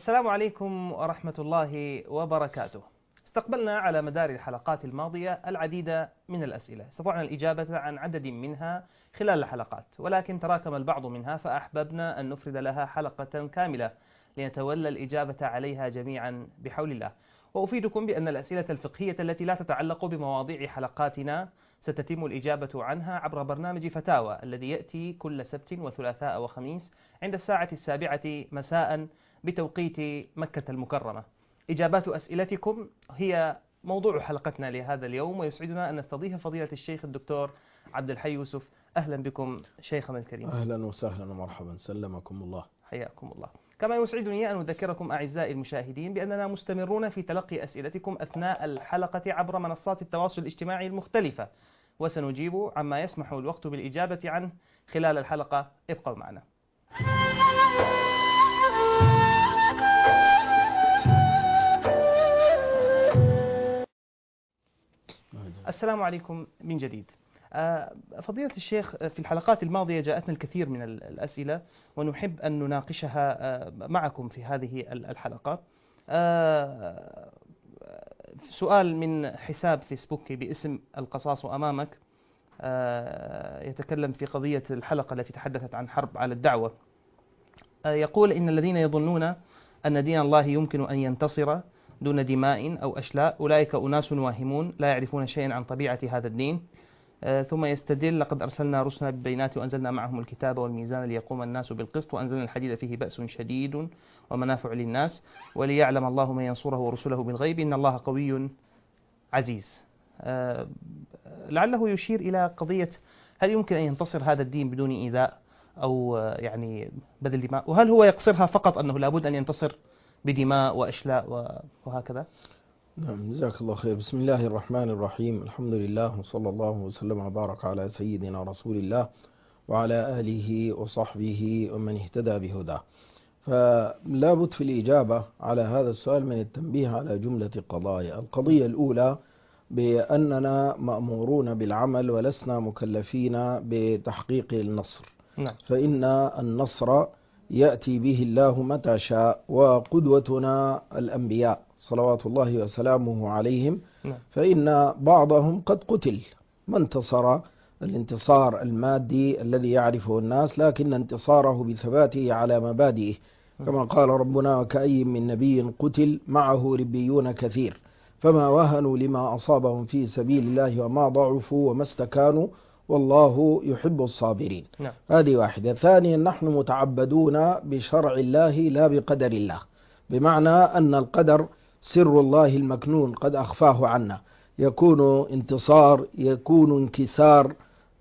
السلام عليكم ورحمة الله وبركاته. استقبلنا على مدار الحلقات الماضية العديد من الأسئلة، استطعنا الإجابة عن عدد منها خلال الحلقات، ولكن تراكم البعض منها فأحببنا أن نفرد لها حلقة كاملة لنتولى الإجابة عليها جميعا بحول الله. وأفيدكم بأن الأسئلة الفقهية التي لا تتعلق بمواضيع حلقاتنا ستتم الإجابة عنها عبر برنامج فتاوى الذي يأتي كل سبت وثلاثاء وخميس عند الساعة 7 مساء بتوقيت مكة المكرمة. إجابات أسئلتكم هي موضوع حلقتنا لهذا اليوم، ويسعدنا أن نستضيف فضيلة الشيخ الدكتور عبد الحي يوسف. أهلا بكم شيخنا الكريم. أهلا وسهلا ومرحبا، سلمكم الله. حياكم الله. كما يسعدني أن أذكركم أعزائي المشاهدين بأننا مستمرون في تلقي أسئلتكم أثناء الحلقة عبر منصات التواصل الاجتماعي المختلفة، وسنجيب عما يسمح الوقت بالإجابة عنه خلال الحلقة. ابقوا معنا. السلام عليكم من جديد. فضيلة الشيخ، في الحلقات الماضية جاءتنا الكثير من الأسئلة ونحب أن نناقشها معكم في هذه الحلقة. سؤال من حساب فيسبوكي باسم القصاص أمامك يتكلم في قضية الحلقة التي تحدثت عن حرب على الدعوة. يقول: إن الذين يظنون أن دين الله يمكن أن ينتصر دون دماء أو أشلاء أولئك أناس واهمون لا يعرفون شيئا عن طبيعة هذا الدين. ثم يستدل: لقد أرسلنا رسلنا بالبينات وأنزلنا معهم الكتاب والميزان ليقوم الناس بالقسط وأنزلنا الحديد فيه بأس شديد ومنافع للناس وليعلم الله من ينصره ورسله بالغيب إن الله قوي عزيز. لعله يشير إلى قضية هل يمكن أن ينتصر هذا الدين بدون إيذاء أو يعني بذل دماء، وهل هو يقصرها فقط أنه لابد أن ينتصر بدماء وأشلاء وهكذا؟ نعم، جزاك الله خير. بسم الله الرحمن الرحيم، الحمد لله وصلى الله وسلم وبارك على سيدنا رسول الله وعلى آله وصحبه ومن اهتدى بهداه. فلا بد في الإجابة على هذا السؤال من التنبيه على جملة قضايا. القضية الأولى بأننا مأمورون بالعمل ولسنا مكلفين بتحقيق النصر. نعم. فإن النصر يأتي به الله متى شاء، وقدوتنا الأنبياء صلوات الله وسلامه عليهم. فإن بعضهم قد قتل، ما انتصر الانتصار المادي الذي يعرفه الناس، لكن انتصاره بثباته على مبادئه، كما قال ربنا: وكأي من نبي قتل معه ربيون كثير فما وهنوا لما أصابهم في سبيل الله وما ضعفوا وما استكانوا والله يحب الصابرين. نعم. هذه واحدة. ثانيا، نحن متعبدون بشرع الله لا بقدر الله، بمعنى أن القدر سر الله المكنون قد أخفاه عنا، يكون انتصار، يكون انكسار،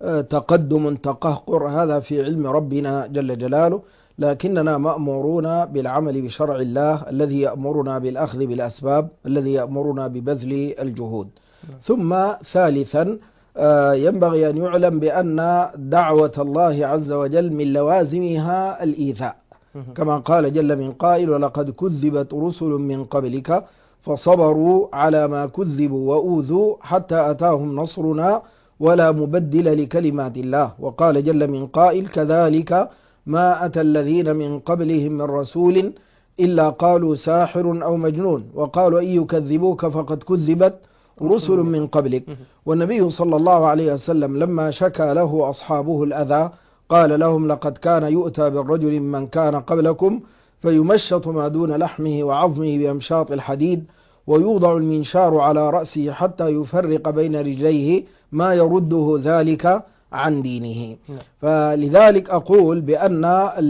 تقدم، تقهقر، هذا في علم ربنا جل جلاله، لكننا مأمورون بالعمل بشرع الله الذي يأمرنا بالأخذ بالأسباب، الذي يأمرنا ببذل الجهود. ثم ثالثا، ينبغي أن يعلم بأن دعوة الله عز وجل من لوازمها الإيذاء، كما قال جل من قائل: ولقد كذبت رسل من قبلك فصبروا على ما كذبوا وأوذوا حتى أتاهم نصرنا ولا مبدل لكلمات الله. وقال جل من قائل: كذلك ما أتى الذين من قبلهم من رسول إلا قالوا ساحر أو مجنون وقالوا إن يكذبوك فقد كذبت رسل من قبلك. والنبي صلى الله عليه وسلم لما شكى له أصحابه الأذى قال لهم: لقد كان يؤتى بالرجل من كان قبلكم فيمشط ما دون لحمه وعظمه بأمشاط الحديد ويوضع المنشار على رأسه حتى يفرق بين رجليه ما يرده ذلك عن دينه. فلذلك أقول بأن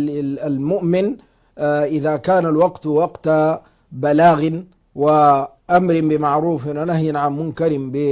المؤمن إذا كان الوقت وقت بلاغ وأمر بمعروف ونهي عن منكر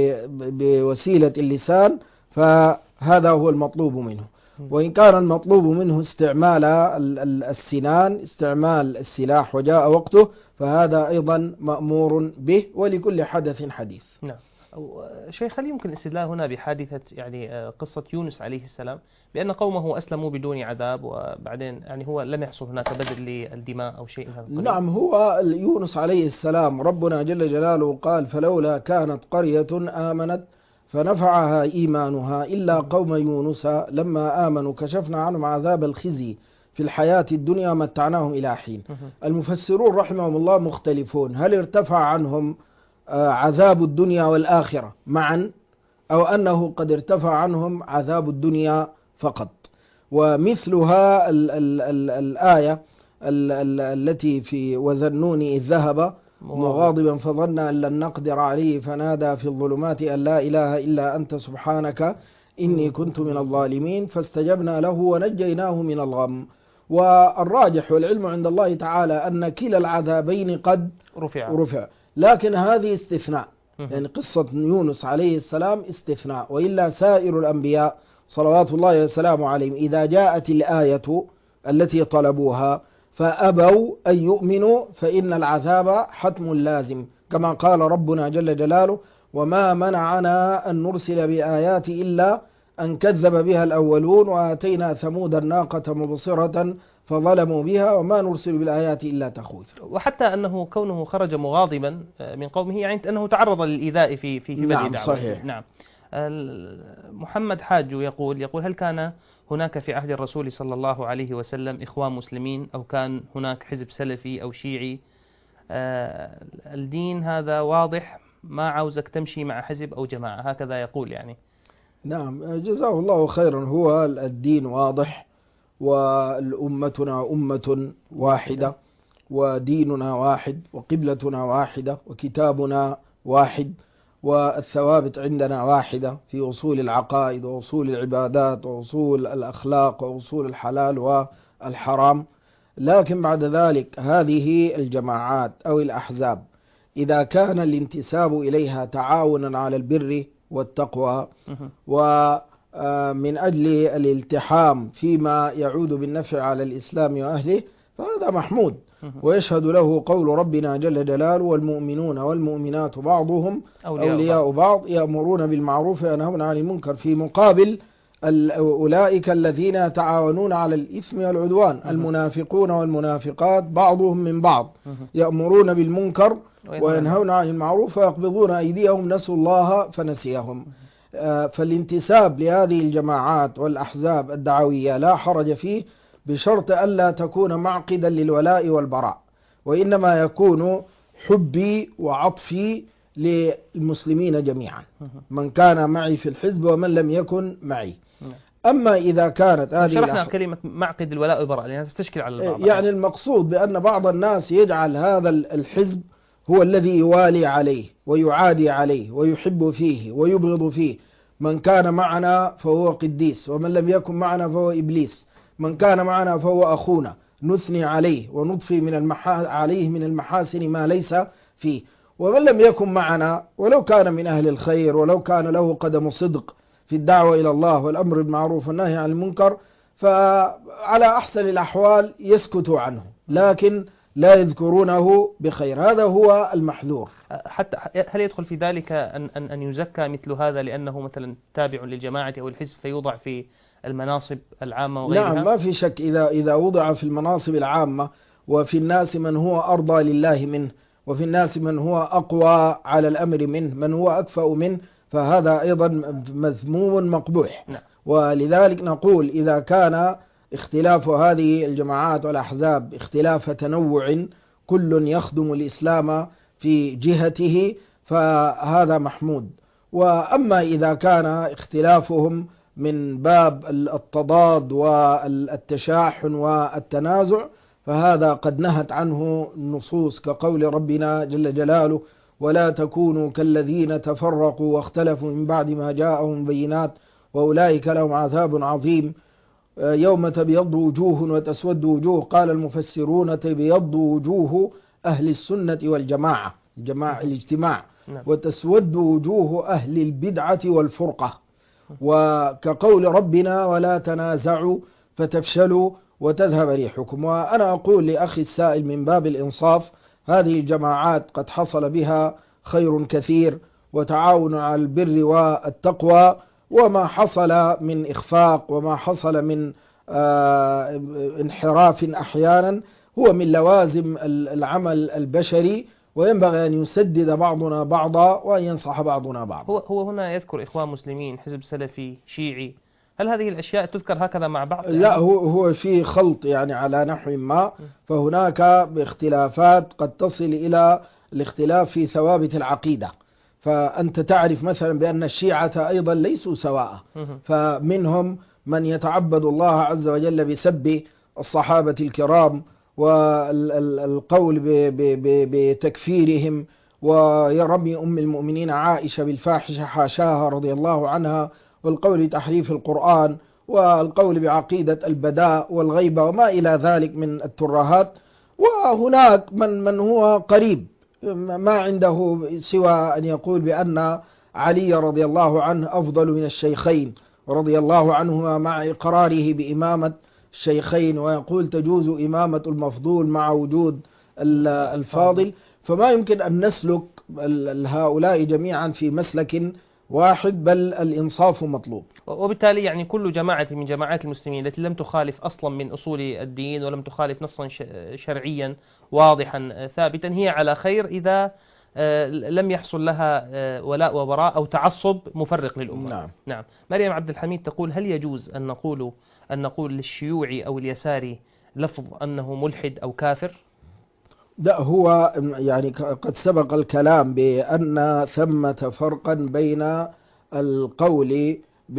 بوسيلة اللسان فهذا هو المطلوب منه. وإن كان المطلوب منه استعمال السنان، استعمال السلاح وجاء وقته، فهذا أيضا مأمور به، ولكل حدث حديث. نعم. شيخ، هل يمكن الاستدلال هنا بحادثة قصة يونس عليه السلام بأن قومه أسلموا بدون عذاب وبعدين هو لم يحصل هناك بذل للدماء أو شيء من هذا القبيل؟ نعم، هو يونس عليه السلام ربنا جل جلاله قال: فلولا كانت قرية آمنت فنفعها إيمانها إلا قوم يونس لما آمنوا كشفنا عنهم عذاب الخزي في في الحياة الدنيا متعناهم إلى حين. المفسرون رحمهم الله مختلفون، هل ارتفع عنهم عذاب الدنيا والآخرة معا، أو أنه قد ارتفع عنهم عذاب الدنيا فقط. ومثلها الآية التي في وذنون إذ ذهب مغاضبا فظن أن لن نقدر عليه فنادى في الظلمات أن لا إله إلا أنت سبحانك إني كنت من الظالمين فاستجبنا له ونجيناه من الغم. والراجح والعلم عند الله تعالى أن كلا العذابين قد رفع، لكن هذه استثناء، يعني قصة يونس عليه السلام استثناء، وإلا سائر الأنبياء صلوات الله وسلامه عليهم إذا جاءت الآية التي طلبوها فأبوا أن يؤمنوا فإن العذاب حتم لازم، كما قال ربنا جل جلاله وما منعنا أن نرسل بآيات إلا أن كذب بها الأولون وآتينا ثمود الناقة مبصرة فظلموا بها وما نرسل بالآيات إلا تخويفا. وحتى أنه كونه خرج مغاضبا من قومه يعني أنه تعرض للإيذاء في بدء نعم دعوته. صحيح. نعم. محمد حاج يقول هل كان هناك في عهد الرسول صلى الله عليه وسلم إخوان مسلمين أو كان هناك حزب سلفي أو شيعي؟ الدين هذا واضح، ما عاوزك تمشي مع حزب أو جماعة، هكذا يقول يعني. نعم جزاه الله خيرا. هو الدين واضح، والأمتنا أمة واحدة، وديننا واحد، وقبلتنا واحدة، وكتابنا واحد، والثوابت عندنا واحدة في أصول العقائد وأصول العبادات وأصول الأخلاق وأصول الحلال والحرام. لكن بعد ذلك هذه الجماعات أو الأحزاب إذا كان الانتساب إليها تعاونا على البر والتقوى ومن أجل الالتحام فيما يعود بالنفع على الإسلام وأهله فهذا محمود، ويشهد له قول ربنا جل جلاله والمؤمنون والمؤمنات بعضهم أولياء بعض يأمرون بالمعروف وينهون عن المنكر، في مقابل أولئك الذين يتعاونون على الإثم والعدوان المنافقون والمنافقات بعضهم من بعض يأمرون بالمنكر وينهون عن المعروف ويقبضون أيديهم نسوا الله فنسيهم. فالانتساب لهذه الجماعات والأحزاب الدعوية لا حرج فيه، بشرط ألا تكون معقدا للولاء والبراء، وإنما يكون حبي وعطفي للمسلمين جميعا، من كان معي في الحزب ومن لم يكن معي. أما إذا كانت هذه شرحنا كلمة معقد الولاء والبراء لأنها تستشكل على البعض، يعني المقصود بأن بعض الناس يجعل هذا الحزب هو الذي يوالي عليه ويعادي عليه ويحب فيه ويبغض فيه، من كان معنا فهو قديس ومن لم يكن معنا فهو إبليس، من كان معنا فهو أخونا، نثني عليه ونضفي عليه من المحاسن ما ليس فيه، ومن لم يكن معنا ولو كان من أهل الخير ولو كان له قدم صدق في الدعوة إلى الله والأمر بالمعروف والنهي عن المنكر فعلى أحسن الأحوال يسكتوا عنه لكن لا يذكرونه بخير. هذا هو المحذور. حتى هل يدخل في ذلك أن يزكى مثل هذا لأنه مثلا تابع للجماعة أو الحزب فيوضع في المناصب العامة وغيرها؟ نعم ما في شك، إذا وضع في المناصب العامة وفي الناس من هو أرضى لله منه وفي الناس من هو أقوى على الأمر منه من هو أكفأ منه فهذا أيضا مذموم مقبوح. نعم. ولذلك نقول إذا كان اختلاف هذه الجماعات والأحزاب اختلاف تنوع كل يخدم الإسلام في جهته فهذا محمود. وأما إذا كان اختلافهم من باب التضاد والتشاحن والتنازع فهذا قد نهت عنه النصوص كقول ربنا جل جلاله ولا تكونوا كالذين تفرقوا واختلفوا من بعد ما جاءهم البينات وأولئك لهم عذاب عظيم يوم تبيض وجوه وتسود وجوه. قال المفسرون تبيض وجوه أهل السنة والجماعة الاجتماع وتسود وجوه أهل البدعة والفرقة، وكقول ربنا ولا تنازعوا فتفشلوا وتذهب ريحكم. وأنا أقول لأخي السائل من باب الإنصاف هذه الجماعات قد حصل بها خير كثير وتعاون على البر والتقوى، وما حصل من إخفاق وما حصل من انحراف أحيانا هو من لوازم العمل البشري، وينبغي أن يسدد بعضنا بعضا وأن ينصح بعضنا بعضا. هو هنا يذكر إخوان مسلمين، حزب سلفي، شيعي، هل هذه الأشياء تذكر هكذا مع بعض؟ لا، هو في خلط يعني على نحو ما، فهناك باختلافات قد تصل إلى الاختلاف في ثوابت العقيدة. فأنت تعرف مثلا بأن الشيعة أيضا ليسوا سواء، فمنهم من يتعبد الله عز وجل بسب الصحابة الكرام والقول بتكفيرهم ورمي أم المؤمنين عائشة بالفاحشة حاشاها رضي الله عنها، والقول بتحريف القرآن، والقول بعقيدة البداء والغيبة وما إلى ذلك من الترهات. وهناك من هو قريب ما عنده سوى أن يقول بأن علي رضي الله عنه أفضل من الشيخين رضي الله عنهما، مع إقراره بإمامة الشيخين، ويقول تجوز إمامة المفضول مع وجود الفاضل. فما يمكن أن نسلك هؤلاء جميعا في مسلك واحد، بل الإنصاف مطلوب. وبالتالي يعني كل جماعة من جماعات المسلمين التي لم تخالف أصلا من أصول الدين ولم تخالف نصا شرعيا واضحا ثابتا هي على خير إذا لم يحصل لها ولاء وبراء أو تعصب مفرق للأمة. نعم. مريم عبد الحميد تقول: هل يجوز أن نقول للشيوعي أو اليساري لفظ أنه ملحد أو كافر؟ لا، هو يعني قد سبق الكلام بأن ثمة فرقا بين القول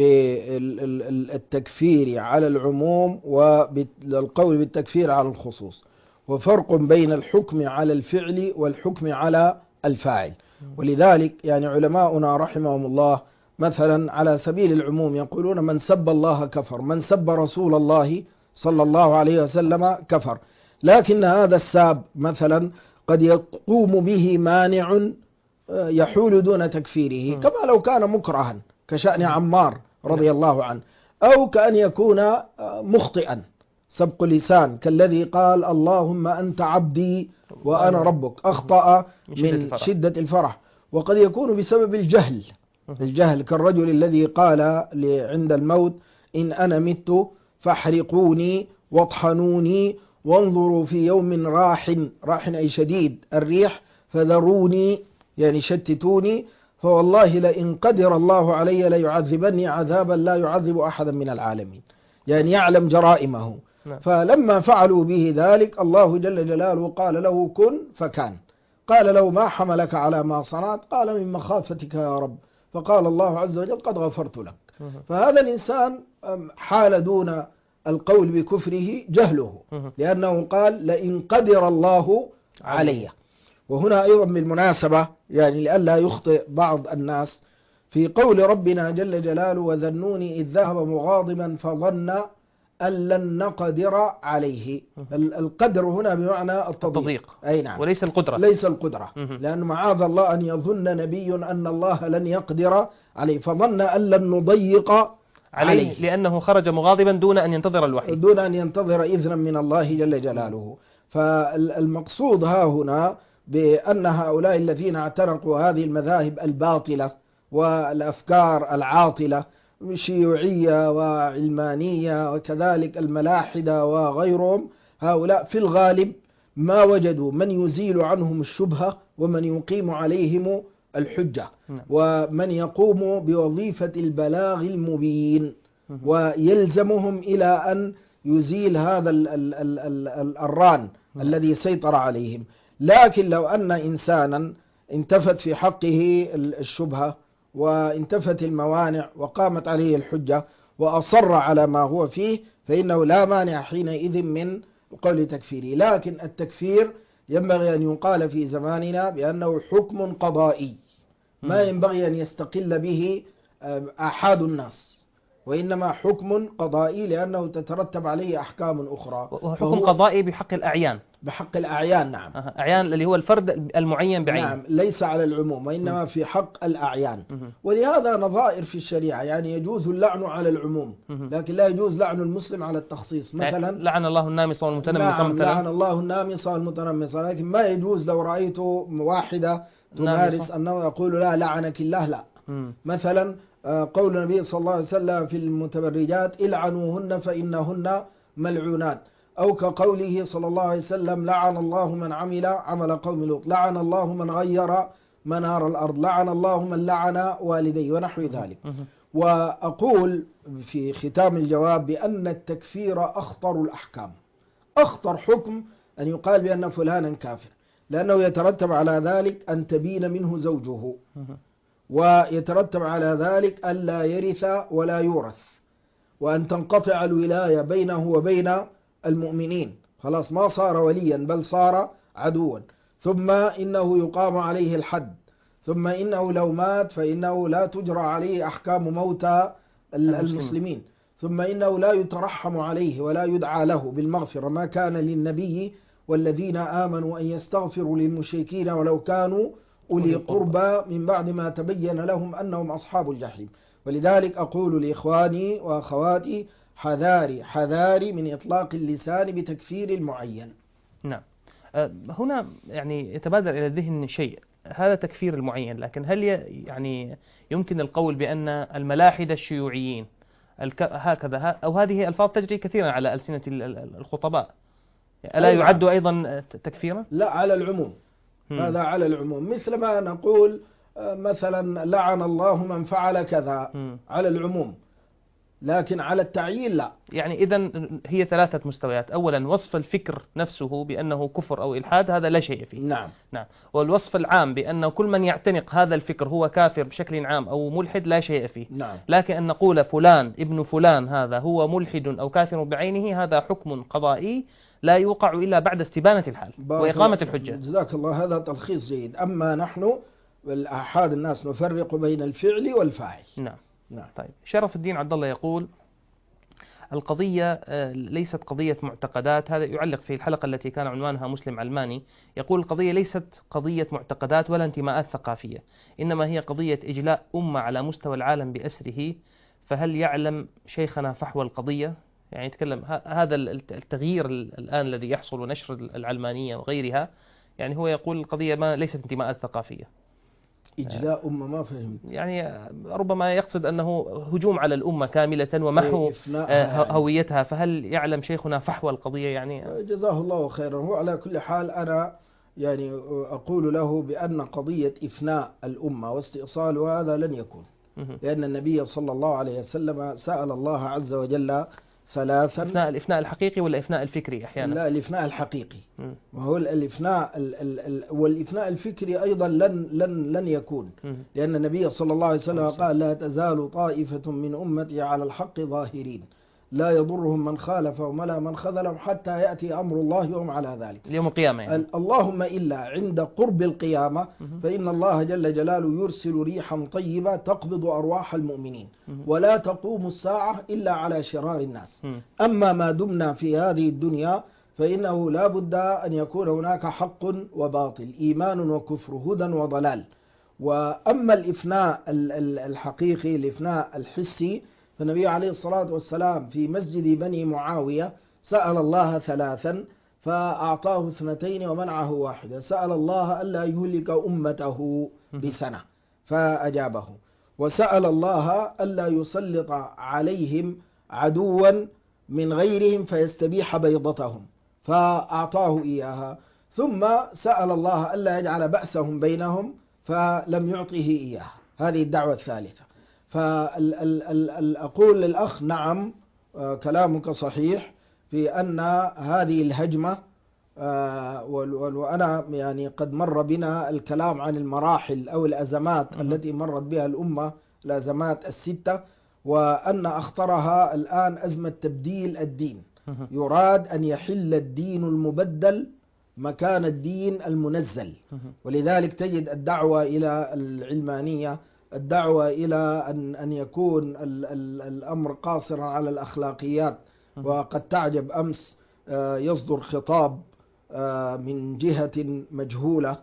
بالتكفير على العموم والقول بالتكفير على الخصوص، وفرق بين الحكم على الفعل والحكم على الفاعل. ولذلك يعني علماؤنا رحمهم الله مثلا على سبيل العموم يقولون: من سب الله كفر، من سب رسول الله صلى الله عليه وسلم كفر. لكن هذا الساب مثلا قد يقوم به مانع يحول دون تكفيره، كما لو كان مكرها كشأن عمار رضي الله عنه، أو كأن يكون مخطئا سبق لسان كالذي قال: اللهم أنت عبدي وأنا ربك، أخطأ من شدة الفرح. وقد يكون بسبب الجهل كالرجل الذي قال عند الموت: إن أنا مت فاحرقوني واطحنوني وانظروا في يوم راح أي شديد الريح فذروني، يعني شتتوني، فوالله لئن قدر الله علي ليعذبني عذابا لا يعذب أحدا من العالمين. يعني يعلم جرائمه. فلما فعلوا به ذلك الله جل جلاله قال له: كن فكان. قال له: ما حملك على ما صنعت؟ قال: من مخافتك يا رب. فقال الله عز وجل: قد غفرت لك. فهذا الإنسان حال دون القول بكفره جهله، لأنه قال: لئن قدر الله علي. وهنا أيضا بالمناسبة يعني لئلا يخطئ بعض الناس في قول ربنا جل جلاله: وذنوني إذ ذهب مغاضبا فظن أن لن نقدر عليه. القدر هنا بمعنى التضييق. أي نعم، وليس القدرة. ليس القدرة، لأن معاذ الله أن يظن نبي أن الله لن يقدر عليه، فظن أن لن نضيق عليه لأنه خرج مغاضبا دون أن ينتظر الوحي، دون أن ينتظر إذنا من الله جل جلاله. فالمقصود ها هنا بأن هؤلاء الذين اعتنقوا هذه المذاهب الباطلة والأفكار العاطلة شيوعية وعلمانية وكذلك الملاحدة وغيرهم، هؤلاء في الغالب ما وجدوا من يزيل عنهم الشبهة ومن يقيم عليهم الحجة ومن يقوم بوظيفة البلاغ المبين، ويلزمهم إلى أن يزيل هذا الران الذي سيطر عليهم. لكن لو أن إنسانا انتفت في حقه الشبهة وانتفت الموانع وقامت عليه الحجة وأصر على ما هو فيه، فإنه لا مانع حينئذ من قول تكفيره. لكن التكفير ينبغي أن يقال في زماننا بأنه حكم قضائي، ما ينبغي أن يستقل به أحد الناس، وإنما حكم قضائي لأنه تترتب عليه أحكام أخرى. وحكم قضائي بحق الأعيان. بحق الأعيان، نعم. أعيان اللي هو الفرد المعين بعينه. نعم، ليس على العموم وإنما في حق الأعيان. ولهذا نظائر في الشريعة، يعني يجوز اللعن على العموم لكن لا يجوز لعن المسلم على التخصيص. مثلا لعن الله النامص والمتنمص. نعم، لعن الله النامص والمتنمص، لكن ما يجوز لو رأيت واحدة تمارس أنه يقول لا لعنك الله، لا. مثلا قول النبي صلى الله عليه وسلم في المتبرجات: العنوهن فإنهن ملعونات. أو كقوله صلى الله عليه وسلم: لعن الله من عمل قوم لوط، لعن الله من غير منار الأرض، لعن الله من لعن والديه، ونحو ذلك. وأقول في ختام الجواب بأن التكفير أخطر الأحكام، أخطر حكم أن يقال بأن فلانا كافر، لأنه يترتب على ذلك أن تبين منه زوجه، ويترتب على ذلك أن لا يرث ولا يورث، وأن تنقطع الولاية بينه وبين المؤمنين، خلاص ما صار وليا بل صار عدوا. ثم إنه يقام عليه الحد، ثم إنه لو مات فإنه لا تجرى عليه أحكام موتى المسلمين، ثم إنه لا يترحم عليه ولا يدعى له بالمغفرة، ما كان للنبي والذين آمنوا أن يستغفروا للمشركين ولو كانوا أولي قربى من بعد ما تبين لهم أنهم أصحاب الجحيم. ولذلك أقول لإخواني وأخواتي حذاري حذاري من إطلاق اللسان بتكفير المعين. نعم. هنا يعني يتبادر إلى الذهن شيء، هذا تكفير المعين، لكن هل يعني يمكن القول بأن الملاحدة الشيوعيين هكذا أو هذه ألفاظ تجري كثيرا على ألسنة الخطباء، ألا يعد أيضا تكفيرا؟ لا، على العموم. هذا على العموم، مثل ما نقول مثلا لعن الله من فعل كذا على العموم، لكن على التعيين لا. يعني إذن هي ثلاثة مستويات: أولا وصف الفكر نفسه بأنه كفر أو إلحاد، هذا لا شيء فيه. نعم. والوصف العام بأنه كل من يعتنق هذا الفكر هو كافر بشكل عام أو ملحد، لا شيء فيه. نعم. لكن أن نقول فلان ابن فلان هذا هو ملحد أو كافر بعينه، هذا حكم قضائي لا يوقع إلا بعد استبانة الحال وإقامة الحجة. جزاك الله، هذا تلخيص جيد. أما نحن بالآحاد الناس نفرق بين الفعل والفاعل. نعم. طيب، شرف الدين عبد الله يقول: القضية ليست قضية معتقدات. هذا يعلق في الحلقة التي كان عنوانها مسلم علماني. يقول: القضية ليست قضية معتقدات ولا انتماءات ثقافية، إنما هي قضية إجلاء أمة على مستوى العالم بأسره. فهل يعلم شيخنا فحوى القضية؟ يعني يتكلم هذا التغيير الآن الذي يحصل ونشر العلمانية وغيرها، يعني هو يقول القضية ما ليست انتماءات ثقافية. إجلاء أمة ما فهمت. يعني ربما يقصد أنه هجوم على الأمة كاملة ومحو هويتها. فهل يعلم شيخنا فحوى القضية؟ يعني جزاه الله خيرا. هو على كل حال أنا يعني أقول له بأن قضية إفناء الأمة واستئصالها هذا لن يكون، لأن النبي صلى الله عليه وسلم سأل الله عز وجل ثلاثا. الإفناء الحقيقي ولا الإفناء الفكري أحيانا؟ لا، الإفناء الحقيقي. وهو الإفناء والإفناء الفكري أيضا لن يكون، لأن النبي صلى الله عليه وسلم قال: لا تزال طائفة من أمتي على الحق ظاهرين لا يضرهم من خالفهم ولا من خذلهم حتى يأتي أمر الله وهم على ذلك. اليوم القيامة يعني. اللهم إلا عند قرب القيامة فإن الله جل جلاله يرسل ريحا طيبة تقبض أرواح المؤمنين، ولا تقوم الساعة إلا على شرار الناس. أما ما دمنا في هذه الدنيا فإنه لا بد أن يكون هناك حق وباطل، إيمان وكفر، هدى وضلال. وأما الإفناء الحقيقي، الإفناء الحسي، فالنبي عليه الصلاة والسلام في مسجد بني معاوية سأل الله ثلاثا فأعطاه 2 ومنعه 1. سأل الله ألا يهلك أمته بسنة فأجابه، وسأل الله ألا يسلط عليهم عدوا من غيرهم فيستبيح بيضتهم فأعطاه إياها، ثم سأل الله ألا يجعل بأسهم بينهم فلم يعطه إياها. هذه الدعوة الثالثة. فأقول للأخ: نعم، كلامك صحيح في أن هذه الهجمة، وأنا يعني قد مر بنا الكلام عن المراحل أو الأزمات التي مرت بها الأمة، الأزمات ال6، وأن أخطرها الآن أزمة تبديل الدين. يراد أن يحل الدين المبدل مكان الدين المنزل، ولذلك تجد الدعوة إلى العلمانية، الدعوة إلى أن يكون الأمر قاصرا على الأخلاقيات. وقد تعجب أمس يصدر خطاب من جهة مجهولة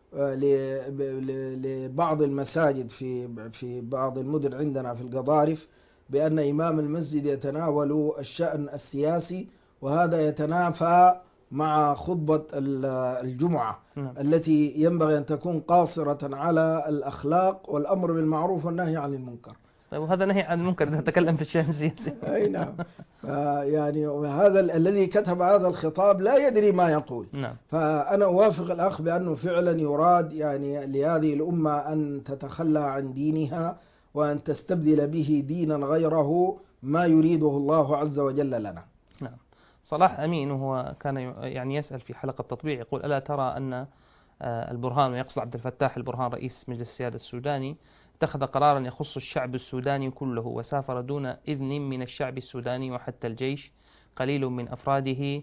لبعض المساجد في بعض المدن عندنا في القضارف بأن إمام المسجد يتناول الشأن السياسي، وهذا يتنافى مع خطبة الجمعة التي ينبغي أن تكون قاصرة على الأخلاق والأمر بالمعروف والنهي عن المنكر. طيب، وهذا نهي عن المنكر نتكلم في الشأن السياسي. أي نعم. يعني هذا الذي كتب هذا الخطاب لا يدري ما يقول. نعم. فأنا أوافق الأخ بأنه فعلا يراد يعني لهذه الأمة أن تتخلى عن دينها وأن تستبدل به دينا غيره ما يريده الله عز وجل لنا. نعم. صلاح أمين وهو كان يعني يسأل في حلقة تطبيع، يقول: ألا ترى أن البرهان، ويقصد عبد الفتاح البرهان رئيس مجلس السيادة السوداني، اتخذ قرارا يخص الشعب السوداني كله، وسافر دون إذن من الشعب السوداني، وحتى الجيش قليل من أفراده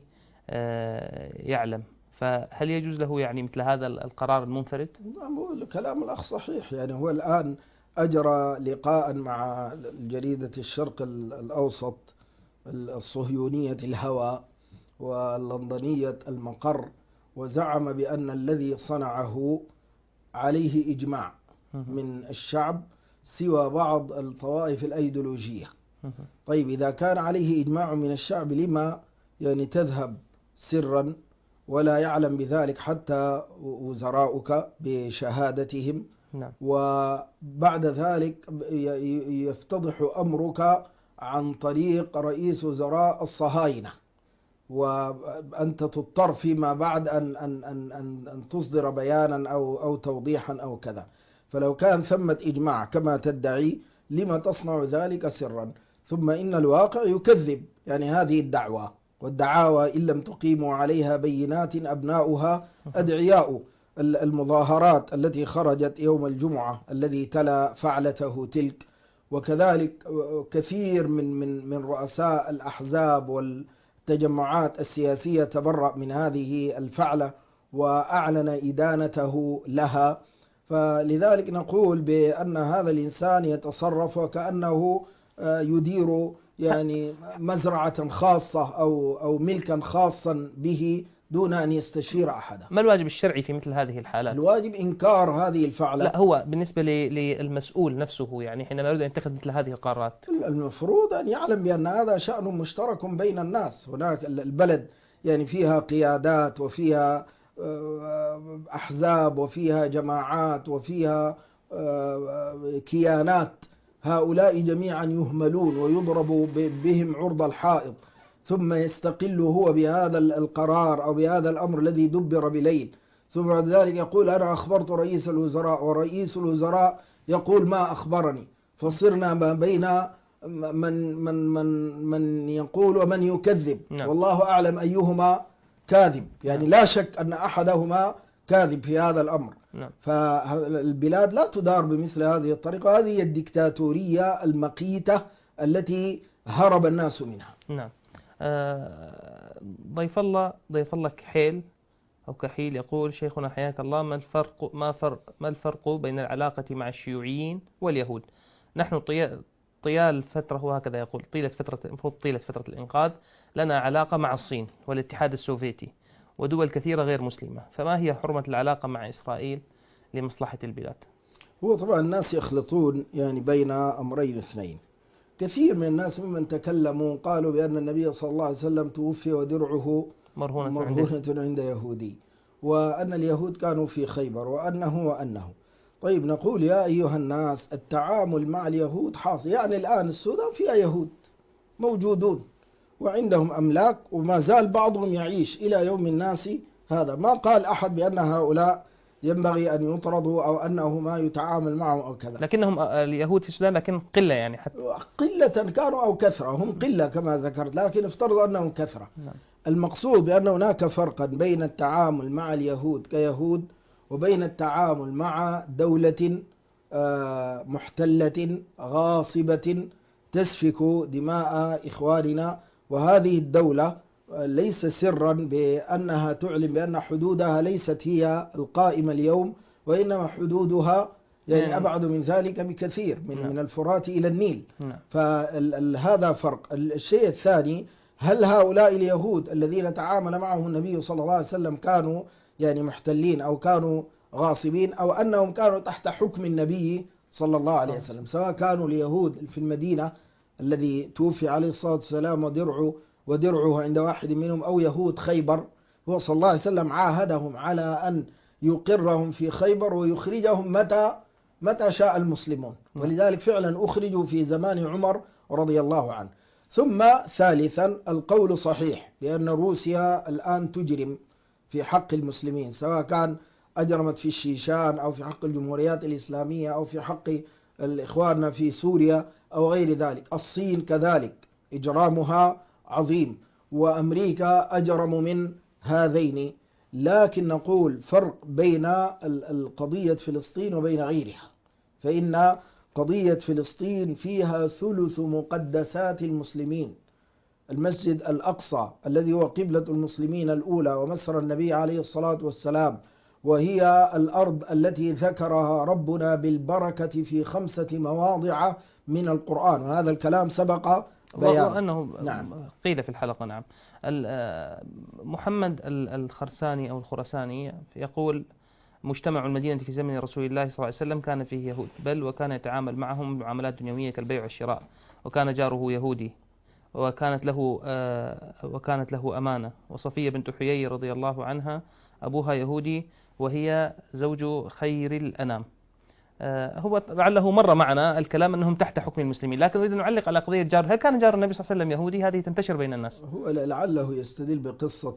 يعلم، فهل يجوز له يعني مثل هذا القرار المنفرد؟ كلام الأخ صحيح. يعني هو الآن أجرى لقاء مع جريدة الشرق الأوسط الصهيونية الهوى واللندنية المقر، وزعم بأن الذي صنعه عليه إجماع من الشعب سوى بعض الطوائف الأيديولوجية. طيب إذا كان عليه إجماع من الشعب، لما يعني تذهب سرا ولا يعلم بذلك حتى وزراؤك بشهادتهم؟ نعم. وبعد ذلك يفتضح أمرك عن طريق رئيس وزراء الصهاينة، وأنت تضطر فيما بعد أن تصدر بيانا أو توضيحا أو كذا. فلو كان ثمة إجماع كما تدعي، لما تصنع ذلك سرا؟ ثم إن الواقع يكذب يعني هذه الدعوة، والدعاوى إن لم تقيموا عليها بينات أبناؤها أدعياء. المظاهرات التي خرجت يوم الجمعة الذي تلا فعلته تلك، وكذلك كثير من رؤساء الأحزاب والتجمعات السياسية تبرأ من هذه الفعلة وأعلن إدانته لها. فلذلك نقول بأن هذا الإنسان يتصرف وكأنه يدير يعني مزرعة خاصة أو ملكا خاصا به دون أن يستشير أحدا. ما الواجب الشرعي في مثل هذه الحالات؟ الواجب إنكار هذه الفعلة. لا، هو بالنسبة للمسؤول نفسه، يعني حينما يريد أن يتخذ مثل هذه القرارات، المفروض أن يعلم بأن هذا شأن مشترك بين الناس. هناك البلد يعني فيها قيادات وفيها أحزاب وفيها جماعات وفيها كيانات، هؤلاء جميعا يهملون ويضرب بهم عرض الحائط، ثم يستقل هو بهذا القرار أو بهذا الأمر الذي دبر بليل، ثم بعد ذلك يقول أنا أخبرت رئيس الوزراء، ورئيس الوزراء يقول ما أخبرني. فصرنا ما بين من يقول ومن يكذب. نعم. والله أعلم أيهما كاذب. يعني لا شك أن أحدهما كاذب في هذا الأمر. نعم. فالبلاد لا تدار بمثل هذه الطريقة. هذه هي الدكتاتورية المقيتة التي هرب الناس منها. نعم. ضيف الله كحيل أو كحيل يقول: شيخنا حياك الله، ما الفرق بين العلاقة مع الشيوعيين واليهود؟ نحن طيال فترة، وهكذا يقول، طيلة فترة الإنقاذ لنا علاقة مع الصين والاتحاد السوفيتي ودول كثيرة غير مسلمة، فما هي حرمة العلاقة مع إسرائيل لمصلحة البلاد؟ هو طبعا الناس يخلطون يعني بين أمرين اثنين. كثير من الناس ممن تكلموا قالوا بأن النبي صلى الله عليه وسلم توفي ودرعه مرهونة عند يهودي، وأن اليهود كانوا في خيبر، وأنه. طيب نقول يا أيها الناس، التعامل مع اليهود حاصل. يعني الآن السودان فيها يهود موجودون وعندهم أملاك، وما زال بعضهم يعيش إلى يوم الناس هذا. ما قال أحد بأن هؤلاء ينبغي أن يطردوا أو أنه ما يتعامل معهم أو كذا. لكنهم اليهود في السودان لكن قلة، يعني حتى قلة كانوا أو كثرة. هم قلة كما ذكرت، لكن افترضوا أنهم كثرة. نعم. المقصود بأن هناك فرقا بين التعامل مع اليهود كيهود وبين التعامل مع دولة محتلة غاصبة تسفك دماء إخواننا. وهذه الدولة ليس سرا بأنها تعلن بأن حدودها ليست هي القائمة اليوم، وإنما حدودها يعني أبعد من ذلك بكثير من الفرات إلى النيل. فهذا فرق. الشيء الثاني، هل هؤلاء اليهود الذين تعامل معهم النبي صلى الله عليه وسلم كانوا يعني محتلين أو كانوا غاصبين، أو أنهم كانوا تحت حكم النبي صلى الله عليه وسلم؟ سواء كانوا اليهود في المدينة الذي توفي عليه الصلاة والسلام ودرعه عند واحد منهم، أو يهود خيبر، هو صلى الله عليه وسلم عاهدهم على أن يقرهم في خيبر ويخرجهم متى شاء المسلمون، ولذلك فعلا أخرجوا في زمان عمر رضي الله عنه. ثم ثالثا، القول صحيح بأن روسيا الآن تجرم في حق المسلمين، سواء كان أجرمت في الشيشان أو في حق الجمهوريات الإسلامية أو في حق الإخوان في سوريا أو غير ذلك. الصين كذلك إجرامها عظيم، وأمريكا أجرم من هذين. لكن نقول فرق بين القضية فلسطين وبين غيرها، فإن قضية فلسطين فيها ثلث مقدسات المسلمين، المسجد الأقصى الذي هو قبلة المسلمين الأولى ومسر النبي عليه الصلاة والسلام، وهي الأرض التي ذكرها ربنا بالبركة في 5 مواضع من القرآن، وهذا الكلام سبق بيان. وأنه نعم قيل في الحلقة. نعم. محمد الخرساني أو الخرساني يقول: مجتمع المدينة في زمن رسول الله صلى الله عليه وسلم كان فيه يهود، بل وكان يتعامل معهم معاملات دنيوية كالبيع والشراء، وكان جاره يهودي، وكانت له أمانة. وصفية بنت حيي رضي الله عنها أبوها يهودي وهي زوج خير الأنام. هو لعله مر معنا الكلام أنهم تحت حكم المسلمين، لكن أريد أن نعلق على قضية جار. هل كان جار النبي صلى الله عليه وسلم يهودي؟ هذه تنتشر بين الناس. هو لعله يستدل بقصة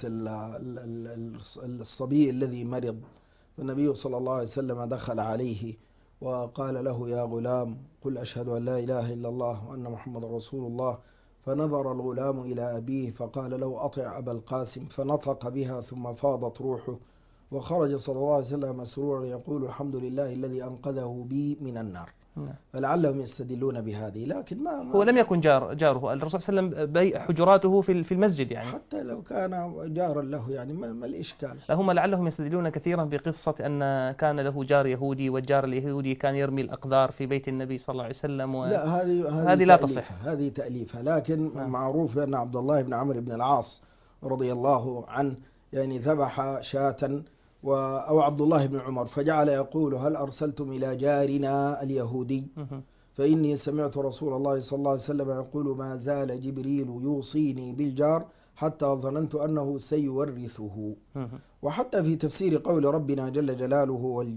الصبي الذي مرض، والنبي صلى الله عليه وسلم دخل عليه وقال له: يا غلام، قل أشهد أن لا إله إلا الله وأن محمد رسول الله. فنظر الغلام إلى أبيه فقال له: أطع أبا القاسم. فنطق بها ثم فاضت روحه، وخرج صلى الله عليه وسلم مسرورا يقول: الحمد لله الذي أنقذه بي من النار. فلعلهم يستدلون بهذه، لكن ما هو لم يكن جاره الرسول صلى الله عليه وسلم حجراته في المسجد، يعني حتى لو كان جارا له، يعني ما الإشكال؟ هم لعلهم يستدلون كثيرا بقصة أن كان له جار يهودي، والجار اليهودي كان يرمي الأقذار في بيت النبي صلى الله عليه وسلم. لا، هذه لا تصح، هذه تأليفها. لكن معروف أن عبد الله بن عمرو بن العاص رضي الله عنه يعني ذبح شاة، أو عبد الله بن عمر، فجعل يقول: هل أرسلتم إلى جارنا اليهودي؟ فإني سمعت رسول الله صلى الله عليه وسلم يقول: ما زال جبريل يوصيني بالجار حتى ظننت أنه سيورثه. وحتى في تفسير قول ربنا جل جلاله: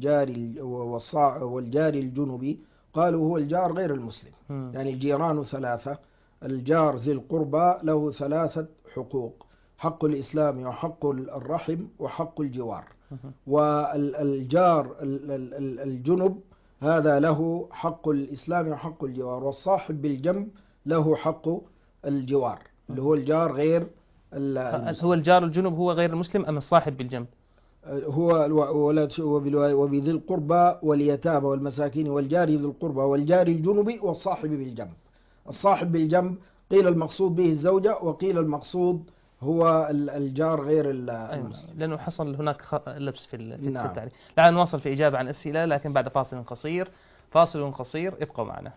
والجار الجنبي، قالوا هو الجار غير المسلم. يعني الجيران 3، الجار ذي القربى له 3 حقوق: حق الإسلام وحق الرحم وحق الجوار. والجار الجنب هذا له حق الإسلام وحق الجوار، والصاحب بالجنب له حق الجوار اللي هو الجار غير المسلم. هو الجار الجنب هو غير المسلم أم الصاحب بالجنب؟ هو وبذي القربى واليتامى والمساكين والجار ذي القربى والجار الجنب والصاحب بالجنب. الصاحب بالجنب قيل المقصود به الزوجة، وقيل المقصود هو الجار غير المسلم. لأنه حصل هناك لبس في التعريف. لا، نواصل في إجابة عن أسئلة لكن بعد فاصل قصير. ابقوا معنا.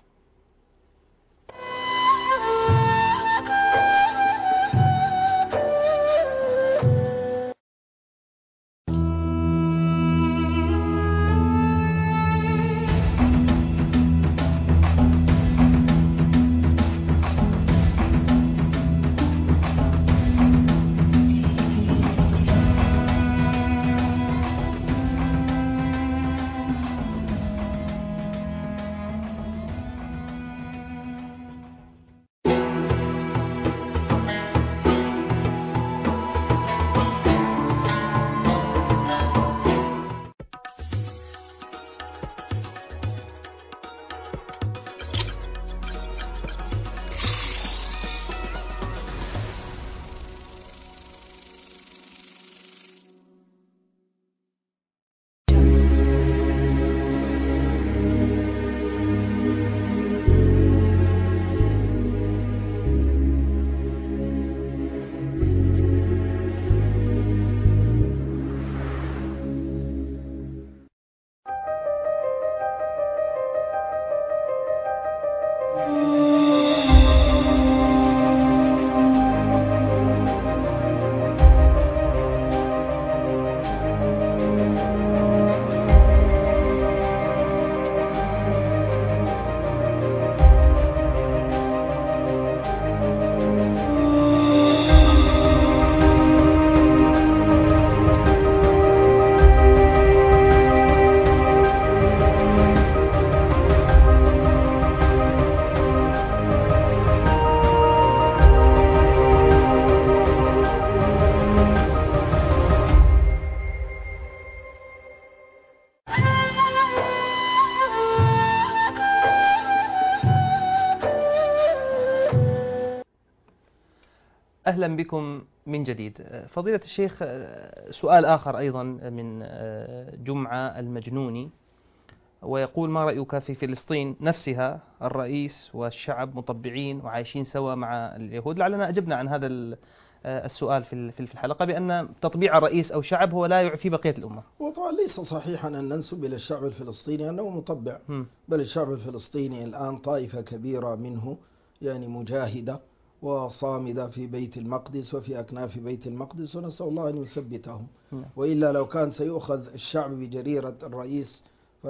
أهلا بكم من جديد. فضيلة الشيخ، سؤال آخر أيضا من جمعة المجنوني، ويقول: ما رأيك في فلسطين نفسها، الرئيس والشعب مطبعين وعايشين سوا مع اليهود؟ لعلنا أجبنا عن هذا السؤال في الحلقة بأن تطبيع الرئيس أو شعب هو لا يعفي بقية الأمة. وطبعا ليس صحيحا أن ننسب إلى الشعب الفلسطيني أنه مطبع، بل الشعب الفلسطيني الآن طائفة كبيرة منه يعني مجاهدة وصامدة في بيت المقدس وفي أكناف بيت المقدس، ونسأل الله أن يثبتهم. وإلا لو كان سيؤخذ الشعب بجريرة الرئيس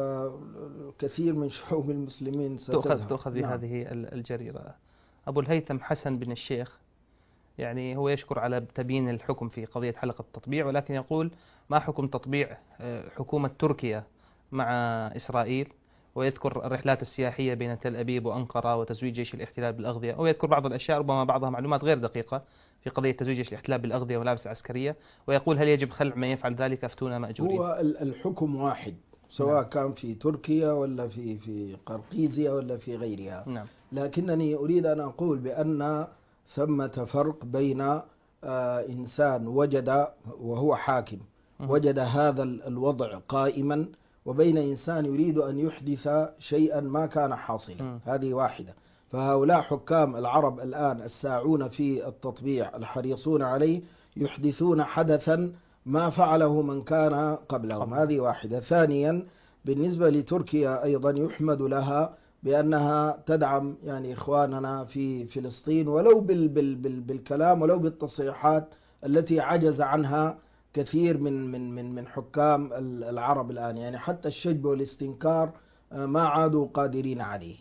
فكثير من شعوب المسلمين تؤخذ بهذه الجريرة. أبو الهيثم حسن بن الشيخ يعني هو يشكر على تبيين الحكم في قضية حلقة التطبيع، ولكن يقول: ما حكم تطبيع حكومة تركيا مع إسرائيل؟ ويذكر الرحلات السياحية بين تل أبيب وأنقرة وتزويج جيش الاحتلال بالأغذية، ويذكر بعض الأشياء ربما بعضها معلومات غير دقيقة في قضية تزويج جيش الاحتلال بالأغذية والملابس العسكرية، ويقول: هل يجب خلع من يفعل ذلك؟ أفتونا مأجورين. هو الحكم واحد سواء كان في تركيا ولا في قرقيزيا ولا في غيرها. نعم. لكنني أريد أن أقول بأن ثمة فرق بين إنسان وجد وهو حاكم وجد هذا الوضع قائما، وبين إنسان يريد أن يحدث شيئا ما كان حاصلا. هذه واحدة. فهؤلاء حكام العرب الآن الساعون في التطبيع الحريصون عليه يحدثون حدثا ما فعله من كان قبلهم. هذه واحدة. ثانيا، بالنسبة لتركيا أيضا يحمد لها بأنها تدعم يعني إخواننا في فلسطين، ولو بالكلام ولو بالتصريحات التي عجز عنها كثير من حكام العرب الآن. يعني حتى الشجب والاستنكار ما عادوا قادرين عليه.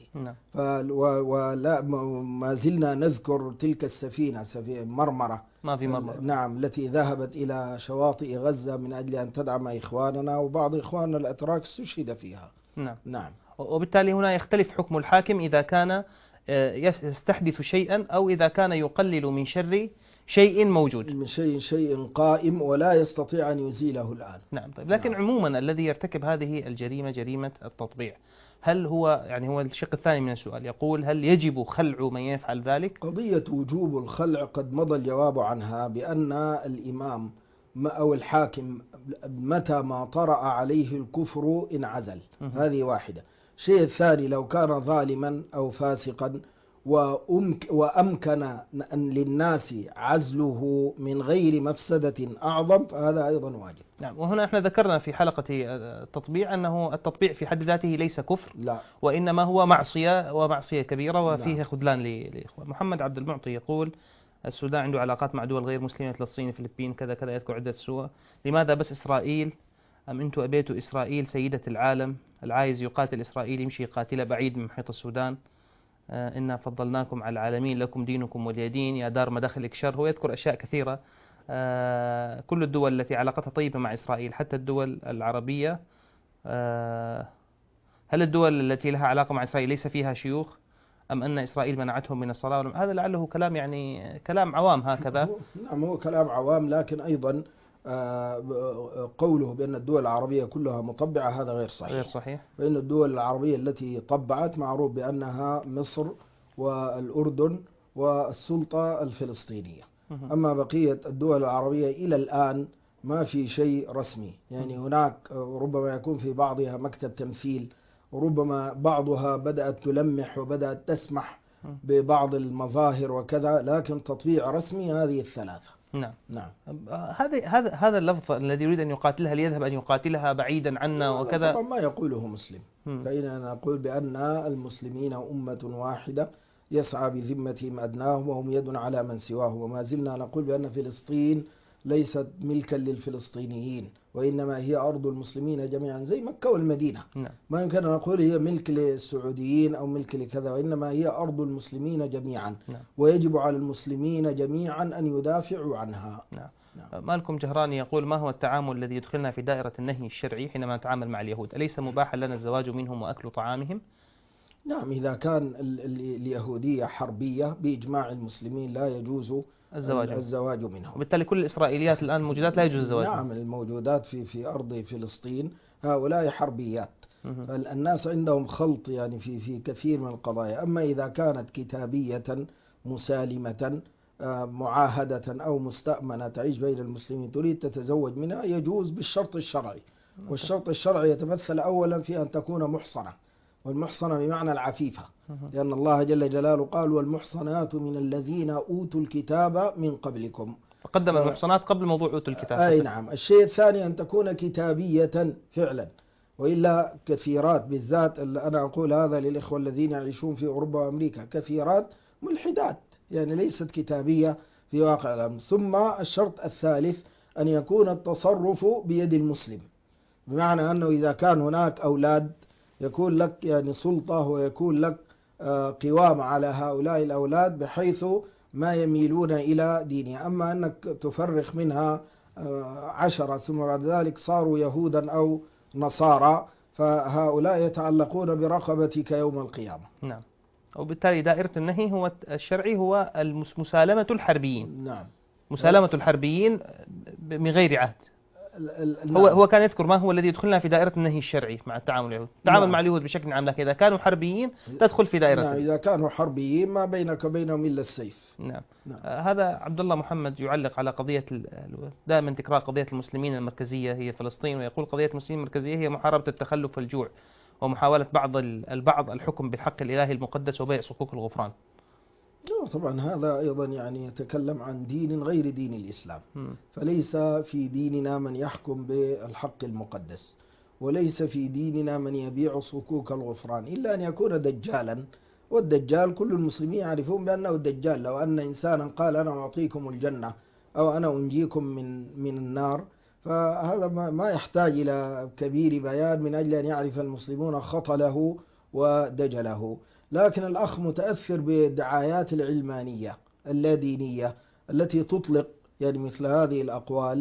ولا ما زلنا نذكر تلك السفينة مرمرة، ما في مرمرة. نعم، التي ذهبت إلى شواطئ غزة من أجل أن تدعم إخواننا، وبعض إخواننا الأتراك استشهد فيها. نعم. وبالتالي هنا يختلف حكم الحاكم إذا كان يستحدث شيئا أو إذا كان يقلل من شر شيء موجود، من شيء قائم ولا يستطيع أن يزيله الآن. نعم. طيب، لكن عموما الذي يرتكب هذه الجريمة، جريمة التطبيع، هل هو يعني هو الشق الثاني من السؤال، يقول: هل يجب خلع من يفعل ذلك؟ قضية وجوب الخلع قد مضى الجواب عنها بأن الإمام أو الحاكم متى ما طرأ عليه الكفر انعزل. هذه واحدة. الشيء الثاني، لو كان ظالما أو فاسقا وأمكن للناس عزله من غير مفسدة أعظم فهذا أيضا واجب. نعم. وهنا احنا ذكرنا في حلقة التطبيع أنه التطبيع في حد ذاته ليس كفر، لا، وإنما هو معصية، ومعصية كبيرة، وفيه خذلان للإخوان. محمد عبد المعطي يقول: السودان عنده علاقات مع دول غير مسلمة مثل الصين، الفلبين، كذا كذا، يذكر عدة سوء. لماذا بس إسرائيل؟ أم أنتم أبيتوا إسرائيل سيدة العالم؟ العايز يقاتل إسرائيل يمشي قاتلة بعيد من محيط السودان. إنا فضلناكم على العالمين، لكم دينكم ولي دين، يا دار مداخلك شر. هو يذكر أشياء كثيرة. كل الدول التي علاقتها طيبة مع إسرائيل، حتى الدول العربية. هل الدول التي لها علاقة مع إسرائيل ليس فيها شيوخ؟ أم أن إسرائيل منعتهم من الصلاة؟ هذا لعله كلام يعني كلام عوام هكذا. نعم، هو كلام عوام، لكن أيضا قوله بأن الدول العربية كلها مطبعة هذا غير صحيح. فإن الدول العربية التي طبعت معروف بأنها مصر والأردن والسلطة الفلسطينية. أما بقية الدول العربية إلى الآن ما في شيء رسمي. يعني هناك ربما يكون في بعضها مكتب تمثيل، وربما بعضها بدأت تلمح وبدأت تسمح ببعض المظاهر وكذا، لكن تطبيع رسمي هذه الثلاثة. نعم. هذا اللفظ الذي يريد أن يقاتلها ليذهب أن يقاتلها بعيدا عنا وكذا، طبعا ما يقوله مسلم. فإننا نقول بأن المسلمين أمة واحدة يسعى بذمتهم أدناهم وهم يد على من سواهم. وما زلنا نقول بأن فلسطين ليست ملكا للفلسطينيين، وإنما هي أرض المسلمين جميعا، زي مكة والمدينة. ما يمكن أن نقول هي ملك للسعوديين أو ملك لكذا، وإنما هي أرض المسلمين جميعا. ويجب على المسلمين جميعا أن يدافعوا عنها. مالكم جهراني يقول: ما هو التعامل الذي يدخلنا في دائرة النهي الشرعي حينما نتعامل مع اليهود؟ أليس مباحا لنا الزواج منهم وأكل طعامهم؟ نعم، إذا كان اليهودية حربية بإجماع المسلمين لا يجوز الزواج منهم. وبالتالي كل الإسرائيليات الآن موجودات لا يجوز الزواج. نعم، الموجودات في أرض فلسطين هؤلاء حربيات. فالناس عندهم خلط يعني في كثير من القضايا. أما إذا كانت كتابية مسالمة معاهدة أو مستأمنة تعيش بين المسلمين تريد تتزوج منها يجوز بالشرط الشرعي، والشرط الشرعي يتمثل أولا في أن تكون محصنة، والمحصنة بمعنى العفيفة، لأن الله جل جلاله قال والمحصنات من الذين أوتوا الكتاب من قبلكم، فقدم المحصنات قبل موضوع أوتوا الكتاب. أي نعم. الشيء الثاني أن تكون كتابية فعلا، وإلا كثيرات، بالذات أنا أقول هذا للإخوة الذين يعيشون في أوروبا وأمريكا، كثيرات ملحدات يعني ليست كتابية في واقع الأمر. ثم الشرط الثالث أن يكون التصرف بيد المسلم، بمعنى أنه إذا كان هناك أولاد يكون لك يعني سلطة ويكون لك قوام على هؤلاء الأولاد بحيث ما يميلون إلى دينها. أما أنك تفرخ منها 10 ثم بعد ذلك صاروا يهودا أو نصارى فهؤلاء يتعلقون برقبتك يوم القيامة. نعم. وبالتالي دائرة النهي هو الشرعي هو مسالمة الحربيين. نعم. مسالمة الحربيين من غير عهد. نعم. هو كان يذكر ما هو الذي يدخلنا في دائرة النهي الشرعي مع التعامل اليهود. التعامل نعم. مع اليهود بشكل عام، لكن إذا كانوا حربيين تدخل في دائرة. نعم. إذا كانوا حربيين ما بينك وبينهم إلا السيف. نعم. نعم. هذا عبد الله محمد يعلق على قضية دائما تكرار قضية المسلمين المركزية هي فلسطين، ويقول قضية المسلمين المركزية هي محاربة التخلف والجوع ومحاولة بعض الحكم بالحق الإلهي المقدس وبيع صكوك الغفران. طبعا هذا أيضا يعني يتكلم عن دين غير دين الإسلام. فليس في ديننا من يحكم بالحق المقدس، وليس في ديننا من يبيع صكوك الغفران إلا أن يكون دجالا، والدجال كل المسلمين يعرفون بأنه الدجال. لو أن إنسانا قال أنا أعطيكم الجنة أو أنا أنجيكم من النار فهذا ما يحتاج إلى كبير بيان من أجل أن يعرف المسلمون خطله ودجله. لكن الأخ متأثر بالدعايات العلمانية اللادينية التي تطلق يعني مثل هذه الأقوال،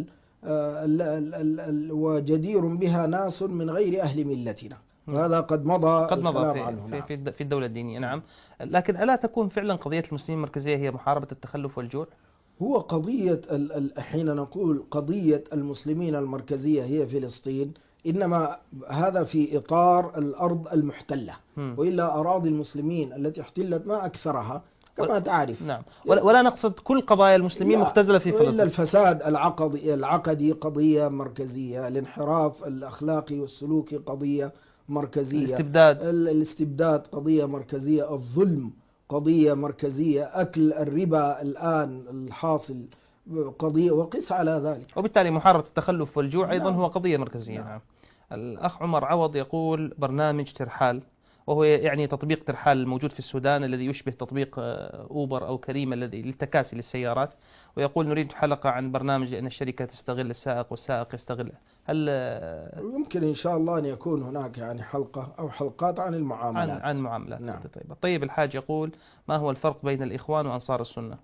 وجدير بها ناس من غير أهل ملتنا، وهذا قد مضى الكلام عنه في الدولة الدينية. نعم. لكن ألا تكون فعلا قضية المسلمين المركزية هي محاربة التخلف والجوع؟ هو قضية حين نقول قضية المسلمين المركزية هي فلسطين، إنما هذا في إطار الأرض المحتلة، وإلا أراضي المسلمين التي احتلت ما أكثرها كما تعرف. نعم. ولا نقصد كل قضايا المسلمين مختزلة في فلسطين، إلا الفساد العقدي قضية مركزية، الانحراف الأخلاقي والسلوكي قضية مركزية، الاستبداد قضية مركزية، الظلم قضية مركزية، أكل الربا الآن الحاصل قضية، وقس على ذلك. وبالتالي محاربة التخلف والجوع أيضا هو قضية مركزية. نعم. الأخ عمر عوض يقول برنامج ترحال، وهو يعني تطبيق ترحال الموجود في السودان الذي يشبه تطبيق أوبر أو كريم الذي للتكاسي للسيارات، ويقول نريد حلقة عن برنامج لأن الشركة تستغل السائق والسائق يستغل. هل يمكن إن شاء الله أن يكون هناك يعني حلقة أو حلقات عن المعاملات؟ عن المعاملات. نعم. طيب الحاج يقول ما هو الفرق بين الإخوان وأنصار السنة؟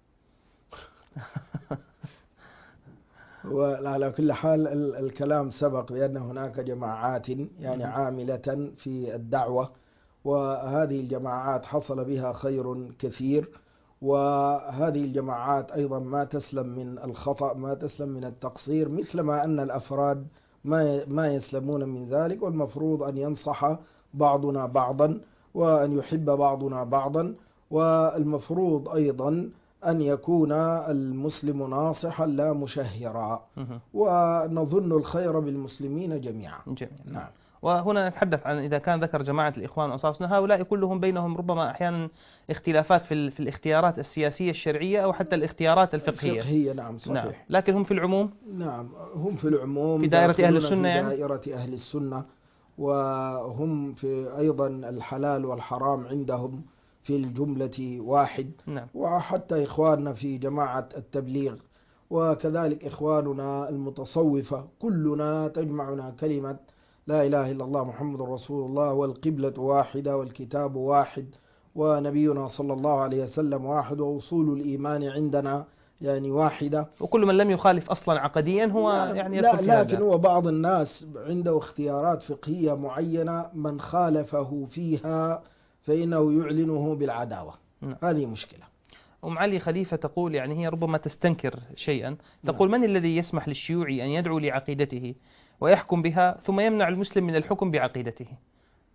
وعلى كل حال الكلام سبق بأن هناك جماعات يعني عاملة في الدعوة، وهذه الجماعات حصل بها خير كثير، وهذه الجماعات أيضا ما تسلم من الخطأ، ما تسلم من التقصير، مثلما أن الأفراد ما يسلمون من ذلك. والمفروض أن ينصح بعضنا بعضا وأن يحب بعضنا بعضا، والمفروض أيضا أن يكون المسلم ناصحا لا مشهرا، ونظن الخير بالمسلمين جميعا. نعم. وهنا نتحدث عن إذا كان ذكر جماعة الإخوان وأنصار السنة هؤلاء كلهم بينهم ربما أحيانا اختلافات في الاختيارات السياسية الشرعية أو حتى الاختيارات الفقهية. نعم صحيح. نعم. لكن هم في العموم هم في العموم في دائرة أهل السنة، في دائرة أهل السنة، وهم في أيضا الحلال والحرام عندهم في الجملة واحد. نعم. وحتى إخواننا في جماعة التبليغ وكذلك إخواننا المتصوفة كلنا تجمعنا كلمة لا إله إلا الله محمد رسول الله، والقبلة واحدة والكتاب واحد ونبينا صلى الله عليه وسلم واحد، وأصول الإيمان عندنا يعني واحدة. وكل من لم يخالف أصلا عقديا هو يعني يدخل في لكن هو بعض الناس عنده اختيارات فقهية معينة من خالفه فيها فإنه يعلنه بالعداوة. هذه مشكلة. أم علي خليفة تقول يعني هي ربما تستنكر شيئا، تقول من الذي يسمح للشيوعي أن يدعو لعقيدته ويحكم بها ثم يمنع المسلم من الحكم بعقيدته؟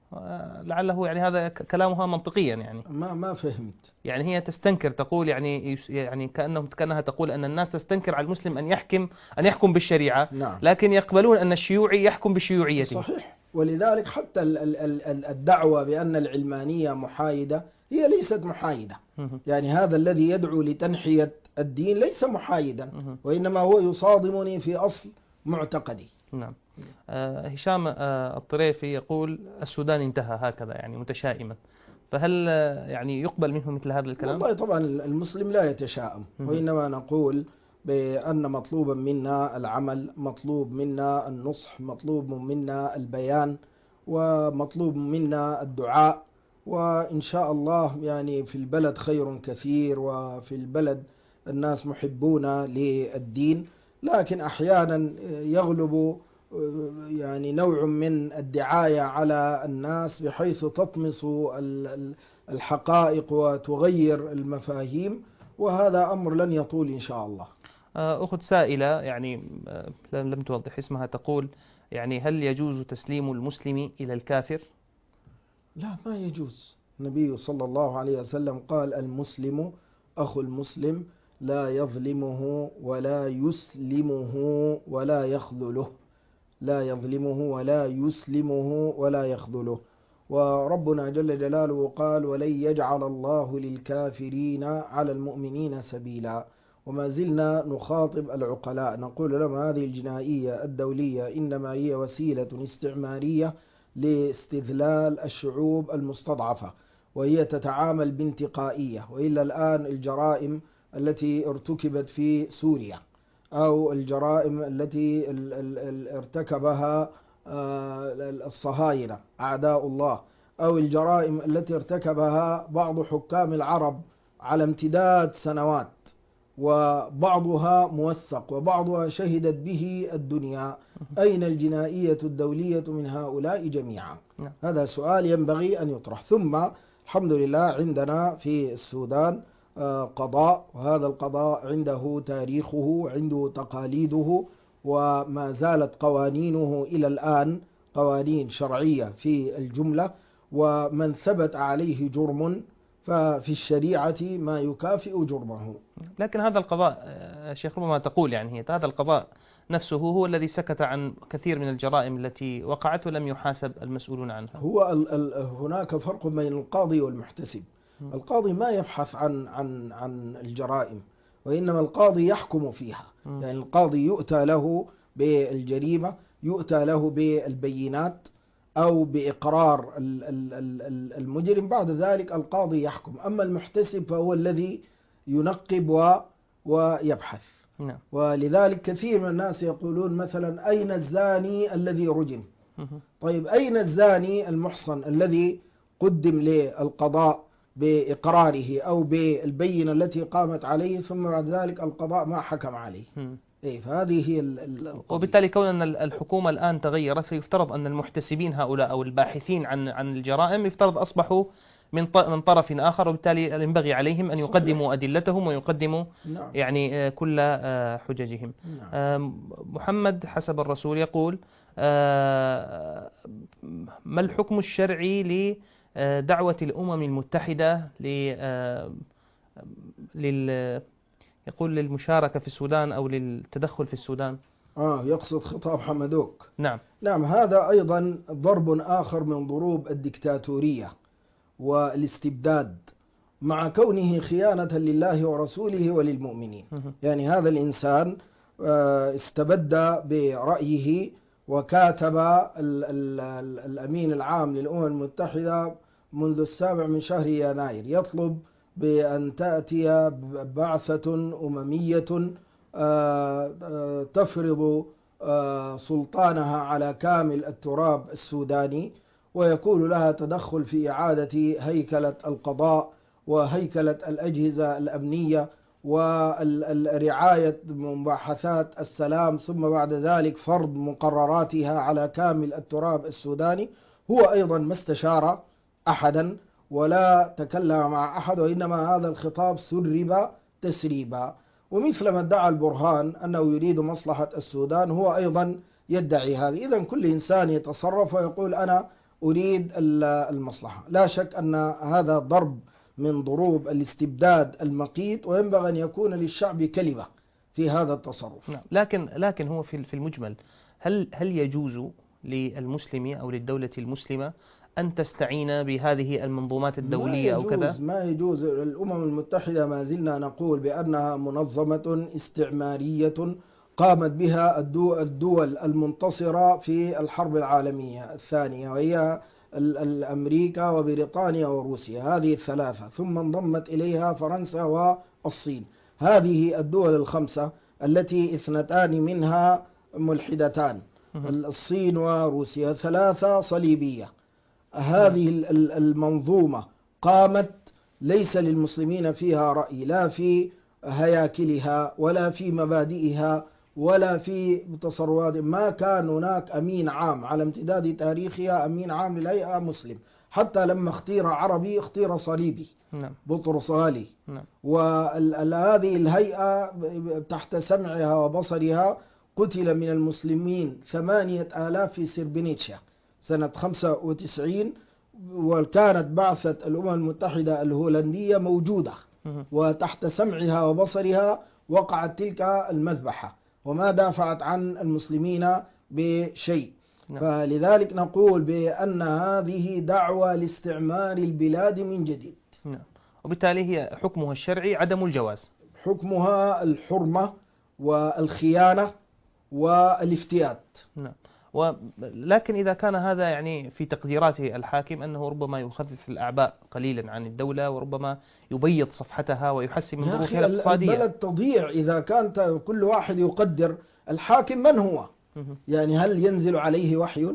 لعله يعني هذا كلامها منطقيا يعني. ما فهمت. يعني هي تستنكر، تقول يعني كأنها تقول أن الناس تستنكر على المسلم أن يحكم بالشريعة، نعم. لكن يقبلون أن الشيوعي يحكم بشيوعيته. صحيح. ولذلك حتى الدعوة بأن العلمانية محايدة هي ليست محايدة. يعني هذا الذي يدعو لتنحية الدين ليس محايدا، وإنما هو يصادمني في أصل معتقدي. نعم. هشام الطريفي يقول السودان انتهى، هكذا يعني متشائما، فهل يعني يقبل منه مثل هذا الكلام؟ والله طبعا المسلم لا يتشائم، وإنما نقول بأن مطلوبا منا العمل، مطلوب منا النصح، مطلوب منا البيان، ومطلوب منا الدعاء. وإن شاء الله يعني في البلد خير كثير، وفي البلد الناس محبون للدين، لكن أحيانا يغلب يعني نوع من الدعاية على الناس بحيث تطمس الحقائق وتغير المفاهيم، وهذا أمر لن يطول إن شاء الله. أخت سائلة يعني لم توضح اسمها، تقول يعني هل يجوز تسليم المسلم إلى الكافر؟ لا، ما يجوز. النبي صلى الله عليه وسلم قال: المسلم أخو المسلم لا يظلمه ولا يسلمه ولا يخذله. لا يظلمه ولا يسلمه ولا يخذله. وربنا جل جلاله قال: ولن يجعل الله للكافرين على المؤمنين سبيلا. وما زلنا نخاطب العقلاء نقول لهم هذه الجنائية الدولية إنما هي وسيلة استعمارية لاستذلال الشعوب المستضعفة، وهي تتعامل بانتقائية. وإلا الآن الجرائم التي ارتكبت في سوريا، أو الجرائم التي ارتكبها الصهاينة أعداء الله، أو الجرائم التي ارتكبها بعض حكام العرب على امتداد سنوات، وبعضها موثق وبعضها شهدت به الدنيا، أين الجنائية الدولية من هؤلاء جميعا؟ هذا سؤال ينبغي أن يطرح. ثم الحمد لله عندنا في السودان قضاء، وهذا القضاء عنده تاريخه وعنده تقاليده، وما زالت قوانينه إلى الآن قوانين شرعية في الجملة، ومن ثبت عليه جرم ففي الشريعة ما يكافئ جرمه. لكن هذا القضاء شيخ ربما تقول يعني هذا القضاء نفسه هو الذي سكت عن كثير من الجرائم التي وقعت ولم يحاسب المسؤولون عنها. هناك فرق بين القاضي والمحتسب. القاضي ما يبحث عن الجرائم، وإنما القاضي يحكم فيها. يعني القاضي يؤتى له بالجريمة، يؤتى له بالبينات أو بإقرار المجرم، بعد ذلك القاضي يحكم. أما المحتسب فهو الذي ينقب ويبحث. ولذلك كثير من الناس يقولون مثلا: أين الزاني الذي رجم؟ طيب أين الزاني المحصن الذي قدم للقضاء بإقراره أو بالبينة التي قامت عليه، ثم بعد ذلك القضاء ما حكم عليه؟ فهذه هي وبالتالي كون أن الحكومة الآن تغيرت، فيفترض أن المحتسبين هؤلاء أو الباحثين عن الجرائم يفترض أصبحوا من طرف آخر، وبالتالي ينبغي عليهم أن يقدموا أدلتهم ويقدموا يعني كل حججهم. محمد حسب الرسول يقول: ما الحكم الشرعي لدعوة الأمم المتحدة يقول للمشاركة في السودان أو للتدخل في السودان؟ يقصد خطاب حمدوك. نعم، هذا أيضا ضرب آخر من ضروب الدكتاتورية والاستبداد، مع كونه خيانة لله ورسوله وللمؤمنين. يعني هذا الإنسان استبد برأيه، وكاتب الأمين العام للأمم المتحدة منذ 7 من شهر يناير يطلب بأن تأتي بعثة أممية تفرض سلطانها على كامل التراب السوداني، ويكون لها تدخل في إعادة هيكلة القضاء وهيكلة الأجهزة الأمنية ورعاية مباحثات السلام، ثم بعد ذلك فرض مقرراتها على كامل التراب السوداني. هو أيضا ما استشار أحدا ولا تكلم مع أحد، وإنما هذا الخطاب سرب تسريبا. ومثل ما ادعى البرهان أنه يريد مصلحة السودان، هو أيضا يدعي هذا. إذن كل إنسان يتصرف ويقول: أنا أريد المصلحة. لا شك أن هذا ضرب من ضروب الاستبداد المقيت، وينبغي أن يكون للشعب كلمة في هذا التصرف. نعم. لكن هو في المجمل، هل يجوز للمسلم أو للدولة المسلمة أن تستعين بهذه المنظومات الدولية أو كذا؟ ما يجوز. الأمم المتحدة ما زلنا نقول بأنها منظمة استعمارية قامت بها الدول المنتصرة في الحرب العالمية الثانية، وهي أمريكا وبريطانيا وروسيا، هذه الثلاثة، ثم انضمت إليها فرنسا والصين. هذه الدول الخمسة التي اثنتان منها ملحدتان، الصين وروسيا، ثلاثة صليبية. هذه المنظومة قامت ليس للمسلمين فيها رأي، لا في هياكلها ولا في مبادئها ولا في تصرفات. ما كان هناك أمين عام على امتداد تاريخها، أمين عام للهيئة مسلم، حتى لما اختير عربي اختير صليبي. نعم. بطرس غالي. نعم. وهذه الهيئة تحت سمعها وبصرها قتل من المسلمين 8,000 في سربينيتشا سنة 95، وكانت بعثة الأمم المتحدة الهولندية موجودة، وتحت سمعها وبصرها وقعت تلك المذبحة، وما دافعت عن المسلمين بشيء. فلذلك نقول بأن هذه دعوة لاستعمار البلاد من جديد. وبالتالي هي حكمها الشرعي عدم الجواز، حكمها الحرمة والخيانة والافتئات. نعم. لكن إذا كان هذا يعني في تقديراته الحاكم أنه ربما يخفف الأعباء قليلا عن الدولة، وربما يبيض صفحتها ويحسن من ظروفها الاقتصادية. البلد تضيع إذا كان كل واحد يقدر الحاكم من هو. يعني هل ينزل عليه وحي؟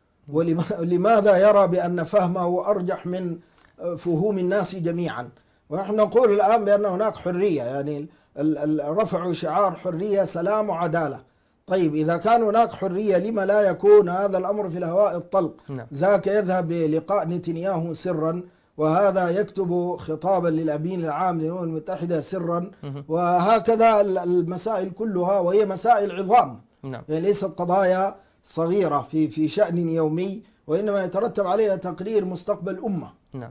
ولماذا يرى بأن فهمه أرجح من فهوم الناس جميعا؟ ونحن نقول الآن بأن هناك حرية، يعني رفعوا شعار حرية سلام وعدالة. طيب إذا كان هناك حرية، لما لا يكون هذا الأمر في الهواء الطلق؟ ذاك يذهب للقاء نتنياهو سرا، وهذا يكتب خطابا للأمين العام للأمم المتحدة سرا، وهكذا المسائل كلها، وهي مسائل عظام. يعني ليست قضايا صغيرة في شأن يومي، وإنما يترتب عليها تقرير مستقبل أمة.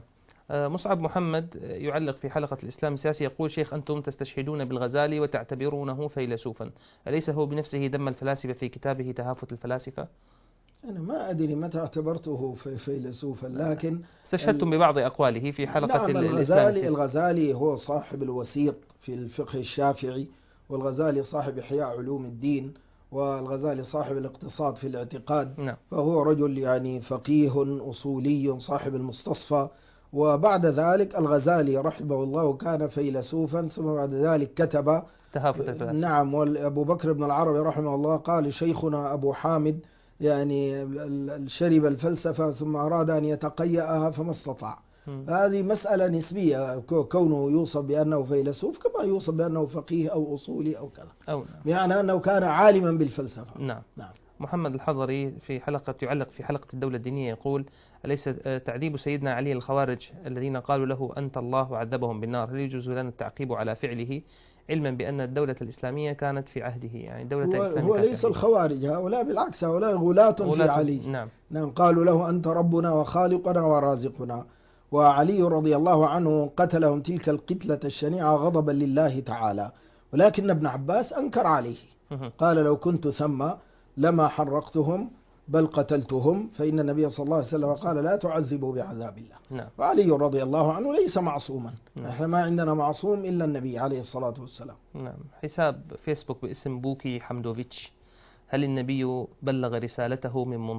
مصعب محمد يعلق في حلقة الإسلام السياسي، يقول: شيخ، أنتم تستشهدون بالغزالي وتعتبرونه فيلسوفا، أليس هو بنفسه دم الفلاسفة في كتابه تهافت الفلاسفة؟ أنا ما أدري متى اعتبرته فيلسوفا، لكن استشهدتم ببعض أقواله في حلقة نعم. الغزالي هو صاحب الوسيط في الفقه الشافعي، والغزالي صاحب إحياء علوم الدين، والغزالي صاحب الاقتصاد في الاعتقاد. نعم. فهو رجل يعني فقيه أصولي صاحب المستصفى. وبعد ذلك الغزالي رحمه الله كان فيلسوفا، ثم بعد ذلك كتب تهافت الفلاسفة. نعم. وأبو بكر بن العربي رحمه الله قال: شيخنا أبو حامد يعني شرب الفلسفة ثم أراد أن يتقيأها فما استطاع. هذه مسألة نسبية، كونه يوصف بأنه فيلسوف كما يوصف بأنه فقيه أو أصولي أو كذا، يعني أنه كان عالما بالفلسفة. نعم. محمد الحضري يعلق في حلقة الدولة الدينية، يقول: أليس تعذيب سيدنا علي الخوارج الذين قالوا له أنت الله وعذبهم بالنار، هل يجوز لنا التعقيب على فعله، علما بأن الدولة الإسلامية كانت في عهده؟ يعني الدولة الإسلامية هو ليس الخوارج، هؤلاء بالعكس، هؤلاء غلاة في علي. نعم. قالوا له أنت ربنا وخالقنا ورازقنا. وعلي رضي الله عنه قتلهم تلك القتلة الشنيعة غضبا لله تعالى، ولكن ابن عباس أنكر عليه، قال: لو كنت ثم لما حرقتهم بل قتلتهم، فإن النبي صلى الله عليه وسلم قال: لا تعذبوا بعذاب الله. نعم. وعلي رضي الله عنه ليس معصوما. احنا ما عندنا معصوم إلا النبي عليه الصلاة والسلام. نعم. حساب فيسبوك باسم بوكي حمدوفيتش: هل النبي بلغ رسالته من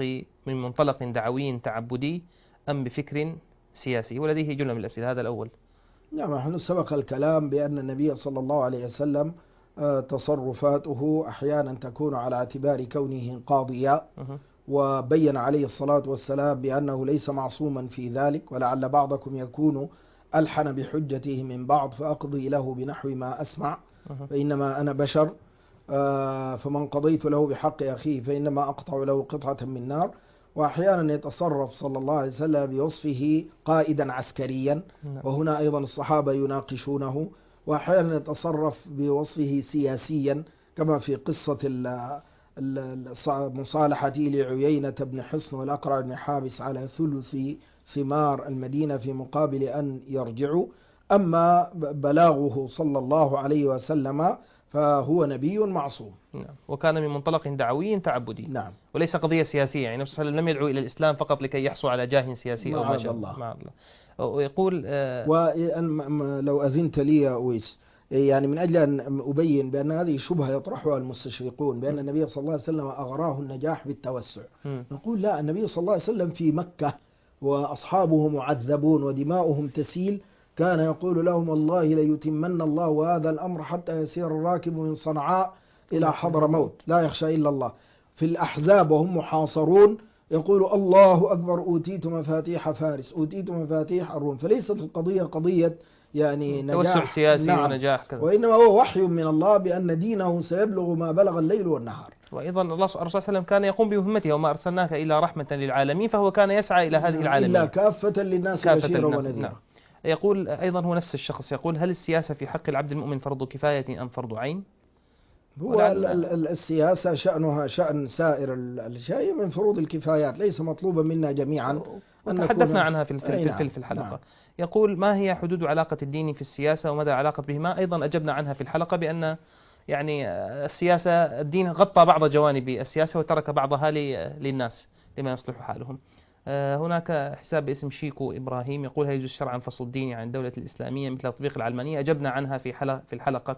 منطلق دعوي تعبدي أم بفكر سياسي؟ ولديه جملة من الأسئلة، هذا الأول. نعم. نحن سبق الكلام بأن النبي صلى الله عليه وسلم تصرفاته أحيانا تكون على اعتبار كونه قاضيا، وبين عليه الصلاة والسلام بأنه ليس معصوما في ذلك، ولعل بعضكم يكون ألحن بحجته من بعض، فأقضي له بنحو ما أسمع، فإنما أنا بشر، فمن قضيت له بحق أخيه فإنما أقطع له قطعة من نار. وأحيانا يتصرف صلى الله عليه وسلم بوصفه قائدا عسكريا، وهنا أيضا الصحابة يناقشونه. وأحيانا يتصرف بوصفه سياسيا، كما في قصة مصالحتي لعيينة بن حصن والأقرع بن حابس على ثلث ثمار المدينة في مقابل أن يرجعوا. أما بلاغه صلى الله عليه وسلم فهو نبي معصوم. نعم. وكان من منطلق دعوي تعبدي. نعم. وليس قضية سياسية، يعني النبي صلى الله عليه وسلم لم يدعو إلى الإسلام فقط لكي يحصل على جاه سياسي أو ما شابه. الله. ويقول ولو أذنت لي يا أويس، يعني من أجل أن أبين بأن هذه شبهة يطرحها المستشرقون بأن النبي صلى الله عليه وسلم أغراه النجاح بالتوسع. نقول لا، النبي صلى الله عليه وسلم في مكة وأصحابه معذبون ودماؤهم تسيل، كان يقول لهم والله ليتمن الله هذا الأمر حتى يسير الراكب من صنعاء إلى حضر موت لا يخشى إلا الله. في الأحزاب وهم محاصرون يقول الله أكبر أوتيت مفاتيح فارس أوتيت مفاتيح الروم. فليست القضية قضية يعني نجاح توسع سياسي. نعم. ونجاح كذا. وإنما هو وحي من الله بأن دينه سيبلغ ما بلغ الليل والنهار. وأيضا الرسول صلى الله عليه وسلم كان يقوم بمهمته وما أرسلناك إلا رحمة للعالمين، فهو كان يسعى إلى هذه العالمين إلا كافة للناس بشيرا ونذيرا. نعم. يقول أيضا هو نفس الشخص يقول هل السياسة في حق العبد المؤمن فرض كفاية أم فرض عين؟ هو السياسة شأنها شأن سائر الشيء من فروض الكفايات، ليس مطلوبا منا جميعا أن تحدثنا عنها في الحلقة. نعم. يقول ما هي حدود علاقة الدين في السياسة ومدى علاقة بهما؟ أيضا أجبنا عنها في الحلقة بأن يعني السياسة الدين غطى بعض جوانب السياسة وترك بعضها للناس لما يصلح حالهم. هناك حساب باسم شيكو إبراهيم يقول هل يجوز شرعا فصل الدين عن الدولة الإسلامية مثل تطبيق العلمانية؟ أجبنا عنها في الحلقة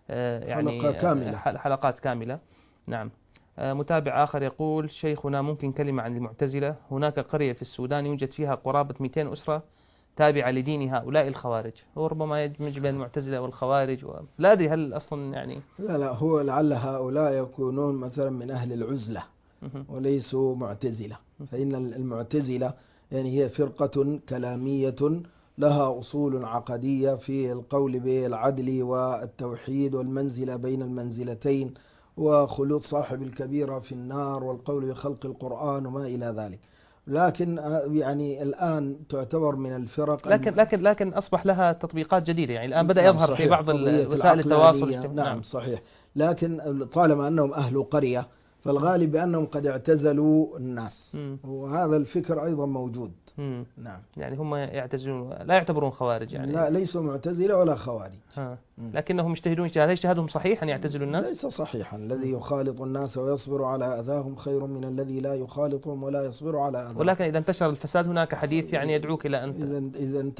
يعني حلقات كاملة. نعم. متابع آخر يقول شيخنا ممكن كلمة عن المعتزلة؟ هناك قرية في السودان يوجد فيها قرابة 200 أسرة تابعة لدين هؤلاء الخوارج. هو ربما يدمج بين المعتزلة والخوارج لا أدري هل أصلا يعني لا هو لعل هؤلاء يكونون مثلا من أهل العزلة وليسوا معتزلة. فإن المعتزلة يعني هي فرقة كلامية لها أصول عقدية في القول بالعدل والتوحيد والمنزلة بين المنزلتين وخلود صاحب الكبيرة في النار والقول بخلق القرآن وما إلى ذلك. لكن يعني الآن تعتبر من الفرق لكن أصبح لها تطبيقات جديدة، يعني الآن بدأ يظهر في بعض وسائل التواصل الاجتماعي. نعم صحيح. لكن طالما أنهم أهل قرية فالغالب بأنهم قد اعتزلوا الناس وهذا الفكر أيضا موجود. نعم. يعني هم يعتزلون لا يعتبرون خوارج يعني. لا ليسوا معتزلة ولا خوارج. لكن يجتهدون اجتهاد. اجتهادهم صحيح أن يعتزلوا الناس؟ ليس صحيحا. الذي يخالط الناس ويصبر على أذاهم خير من الذي لا يخالطهم ولا يصبر على أذاهم. ولكن إذا انتشر الفساد هناك حديث يعني يدعوك إلى أن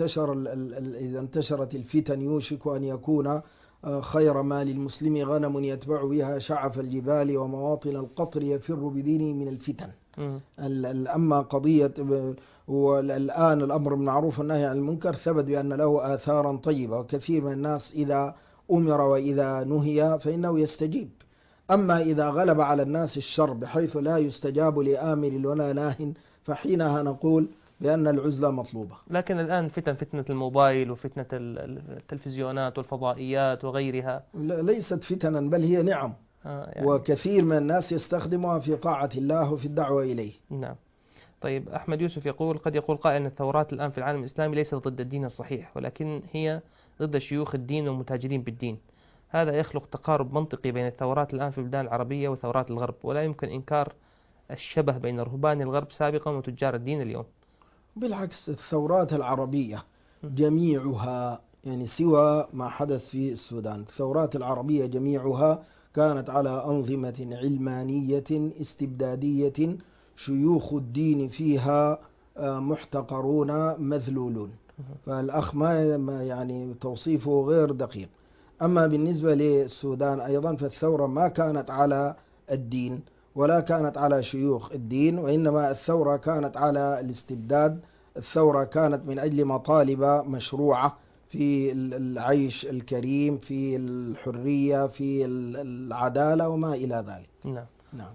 إذا انتشرت الفتن يوشك أن يكون خير ما للمسلم غنم يتبع بها شعف الجبال ومواطن القطر يفر بدينه من الفتن. أما قضية والآن الأمر بالمعروف والنهي عن المنكر ثبت بأن له آثارا طيبة، وكثير من الناس إذا أمر وإذا نهي فإنه يستجيب. أما إذا غلب على الناس الشر بحيث لا يستجاب لآمر ولا ناه فحينها نقول بأن العزلة مطلوبة. لكن الآن فتنة الموبايل وفتنة التلفزيونات والفضائيات وغيرها ليست فتنا بل هي نعم. يعني وكثير من الناس يستخدمها في طاعة الله وفي الدعوة إليه. نعم. طيب أحمد يوسف يقول قد يقول قائل أن الثورات الآن في العالم الإسلامي ليست ضد الدين الصحيح ولكن هي ضد شيوخ الدين والمتاجرين بالدين. هذا يخلق تقارب منطقي بين الثورات الآن في البلدان العربية وثورات الغرب، ولا يمكن إنكار الشبه بين رهبان الغرب سابقا وتجار الدين اليوم. بالعكس الثورات العربية جميعها يعني سوى ما حدث في السودان، الثورات العربية جميعها كانت على أنظمة علمانية استبدادية شيوخ الدين فيها محتقرون مذلولون. فالأخ ما يعني توصيفه غير دقيق. أما بالنسبة للسودان أيضا فالثورة ما كانت على الدين ولا كانت على شيوخ الدين، وإنما الثورة كانت على الاستبداد. الثورة كانت من أجل مطالب مشروعة في العيش الكريم، في الحرية، في العدالة وما إلى ذلك. نعم.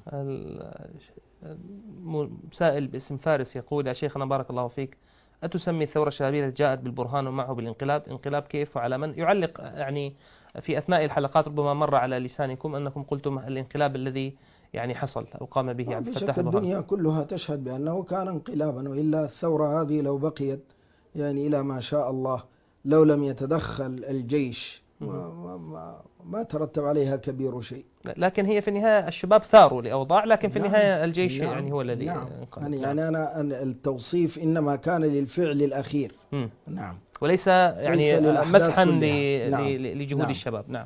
سائل باسم فارس يقول يا شيخنا بارك الله فيك أتسمي الثورة الشبابية التي جاءت بالبرهان ومعه بالانقلاب انقلاب كيف وعلى من؟ يعلق يعني في أثناء الحلقات ربما مر على لسانكم أنكم قلتم الانقلاب الذي يعني حصل أو قام به عبد الفتاح البرهان. الدنيا كلها تشهد بأنه كان انقلابا، وإلا الثورة هذه لو بقيت يعني إلى ما شاء الله لو لم يتدخل الجيش ما ترتب عليها كبير شيء. لكن هي في النهاية الشباب ثاروا لأوضاع، لكن في النهاية الجيش نعم يعني هو الذي نعم انقلب. يعني أنا التوصيف إنما كان للفعل الأخير. نعم وليس يعني مسحا لجهود نعم. الشباب. نعم.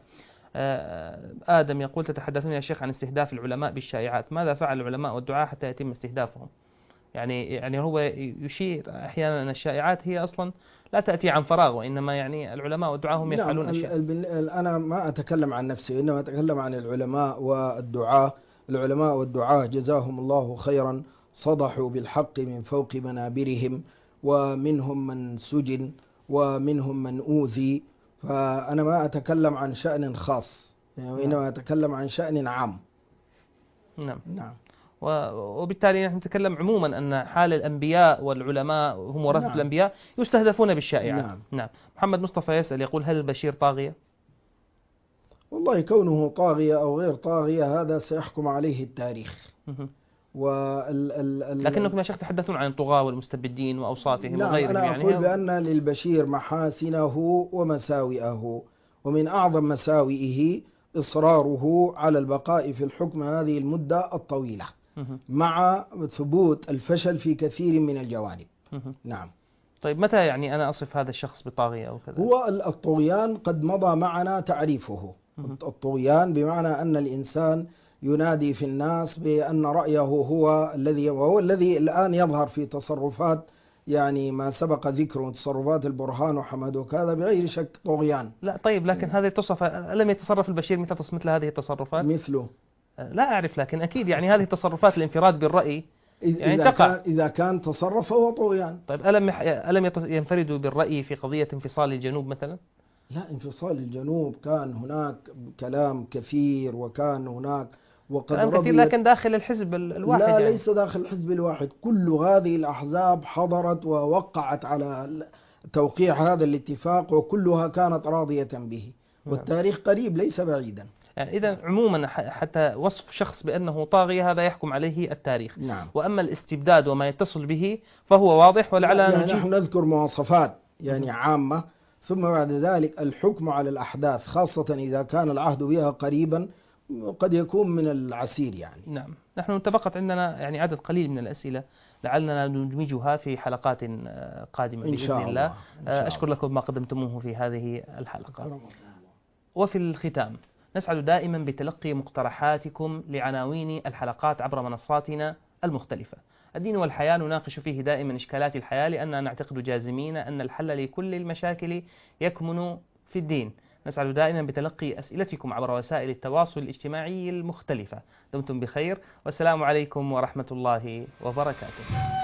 آدم يقول: تتحدثون يا شيخ عن استهداف العلماء بالشائعات، ماذا فعل العلماء والدعاة حتى يتم استهدافهم؟ يعني هو يشير أحيانا أن الشائعات هي أصلا لا تأتي عن فراغ، وإنما يعني العلماء والدعاة هم يفعلون أشياء. أنا ما أتكلم عن نفسي، إنما أتكلم عن العلماء والدعاة. العلماء والدعاة جزاهم الله خيرا صدحوا بالحق من فوق منابرهم، ومنهم من سجن ومنهم من أوذي. فأنا ما أتكلم عن شأن خاص، وإنما أتكلم عن شأن عام. نعم. نعم. وبالتالي نحن نتكلم عموما أن حال الأنبياء والعلماء هم ورثة نعم. الأنبياء يستهدفون بالشائعات. نعم. نعم. محمد مصطفى يسأل يقول: هل البشير طاغية؟ والله كونه طاغية أو غير طاغية هذا سيحكم عليه التاريخ. لكنكم يا شيخ تحدثون عن الطغاة والمستبدين وأوصافهم وغيرهم. أنا يعني أقول بأن للبشير محاسنه ومساوئه، ومن أعظم مساوئه إصراره على البقاء في الحكم هذه المدة الطويلة مع ثبوت الفشل في كثير من الجوانب. نعم. طيب متى يعني أنا أصف هذا الشخص بطاغية أو كذا؟ هو الطغيان قد مضى معنا تعريفه. الطغيان بمعنى أن الإنسان ينادي في الناس بأن رأيه هو الذي، وهو الذي الآن يظهر في تصرفات يعني ما سبق ذكره، تصرفات البرهان وحمد وكذا بغير شك طغيان. لا طيب، لكن هذه تصف، ألم يتصرف البشير مثل هذه التصرفات؟ مثله لا أعرف، لكن أكيد يعني هذه التصرفات الانفراد بالرأي يعني تقع. إذا كان تصرف فهو طغيان. طيب ألم ينفردوا بالرأي في قضية انفصال الجنوب مثلا؟ لا، انفصال الجنوب كان هناك كلام كثير، وكان هناك كلام كثير، لكن داخل الحزب الواحد. لا يعني ليس داخل الحزب الواحد، كل هذه الأحزاب حضرت ووقعت على توقيع هذا الاتفاق، وكلها كانت راضية به، والتاريخ قريب ليس بعيدا. يعني إذا عموما حتى وصف شخص بأنه طاغية هذا يحكم عليه التاريخ. نعم. وأما الاستبداد وما يتصل به فهو واضح، ولعل يعني نحن نذكر مواصفات يعني عامة، ثم بعد ذلك الحكم على الأحداث خاصة إذا كان العهد بها قريبا قد يكون من العسير يعني. نعم. نحن تبقت عندنا يعني عدد قليل من الأسئلة، لعلنا ندمجها في حلقات قادمة بإذن الله. أشكر لكم ما قدمتموه في هذه الحلقة. وفي الختام نسعد دائما بتلقي مقترحاتكم لعناوين الحلقات عبر منصاتنا المختلفة. الدين والحياة نناقش فيه دائما إشكالات الحياة، لأننا نعتقد جازمين أن الحل لكل المشاكل يكمن في الدين. نسعد دائما بتلقي أسئلتكم عبر وسائل التواصل الاجتماعي المختلفة. دمتم بخير، والسلام عليكم ورحمة الله وبركاته.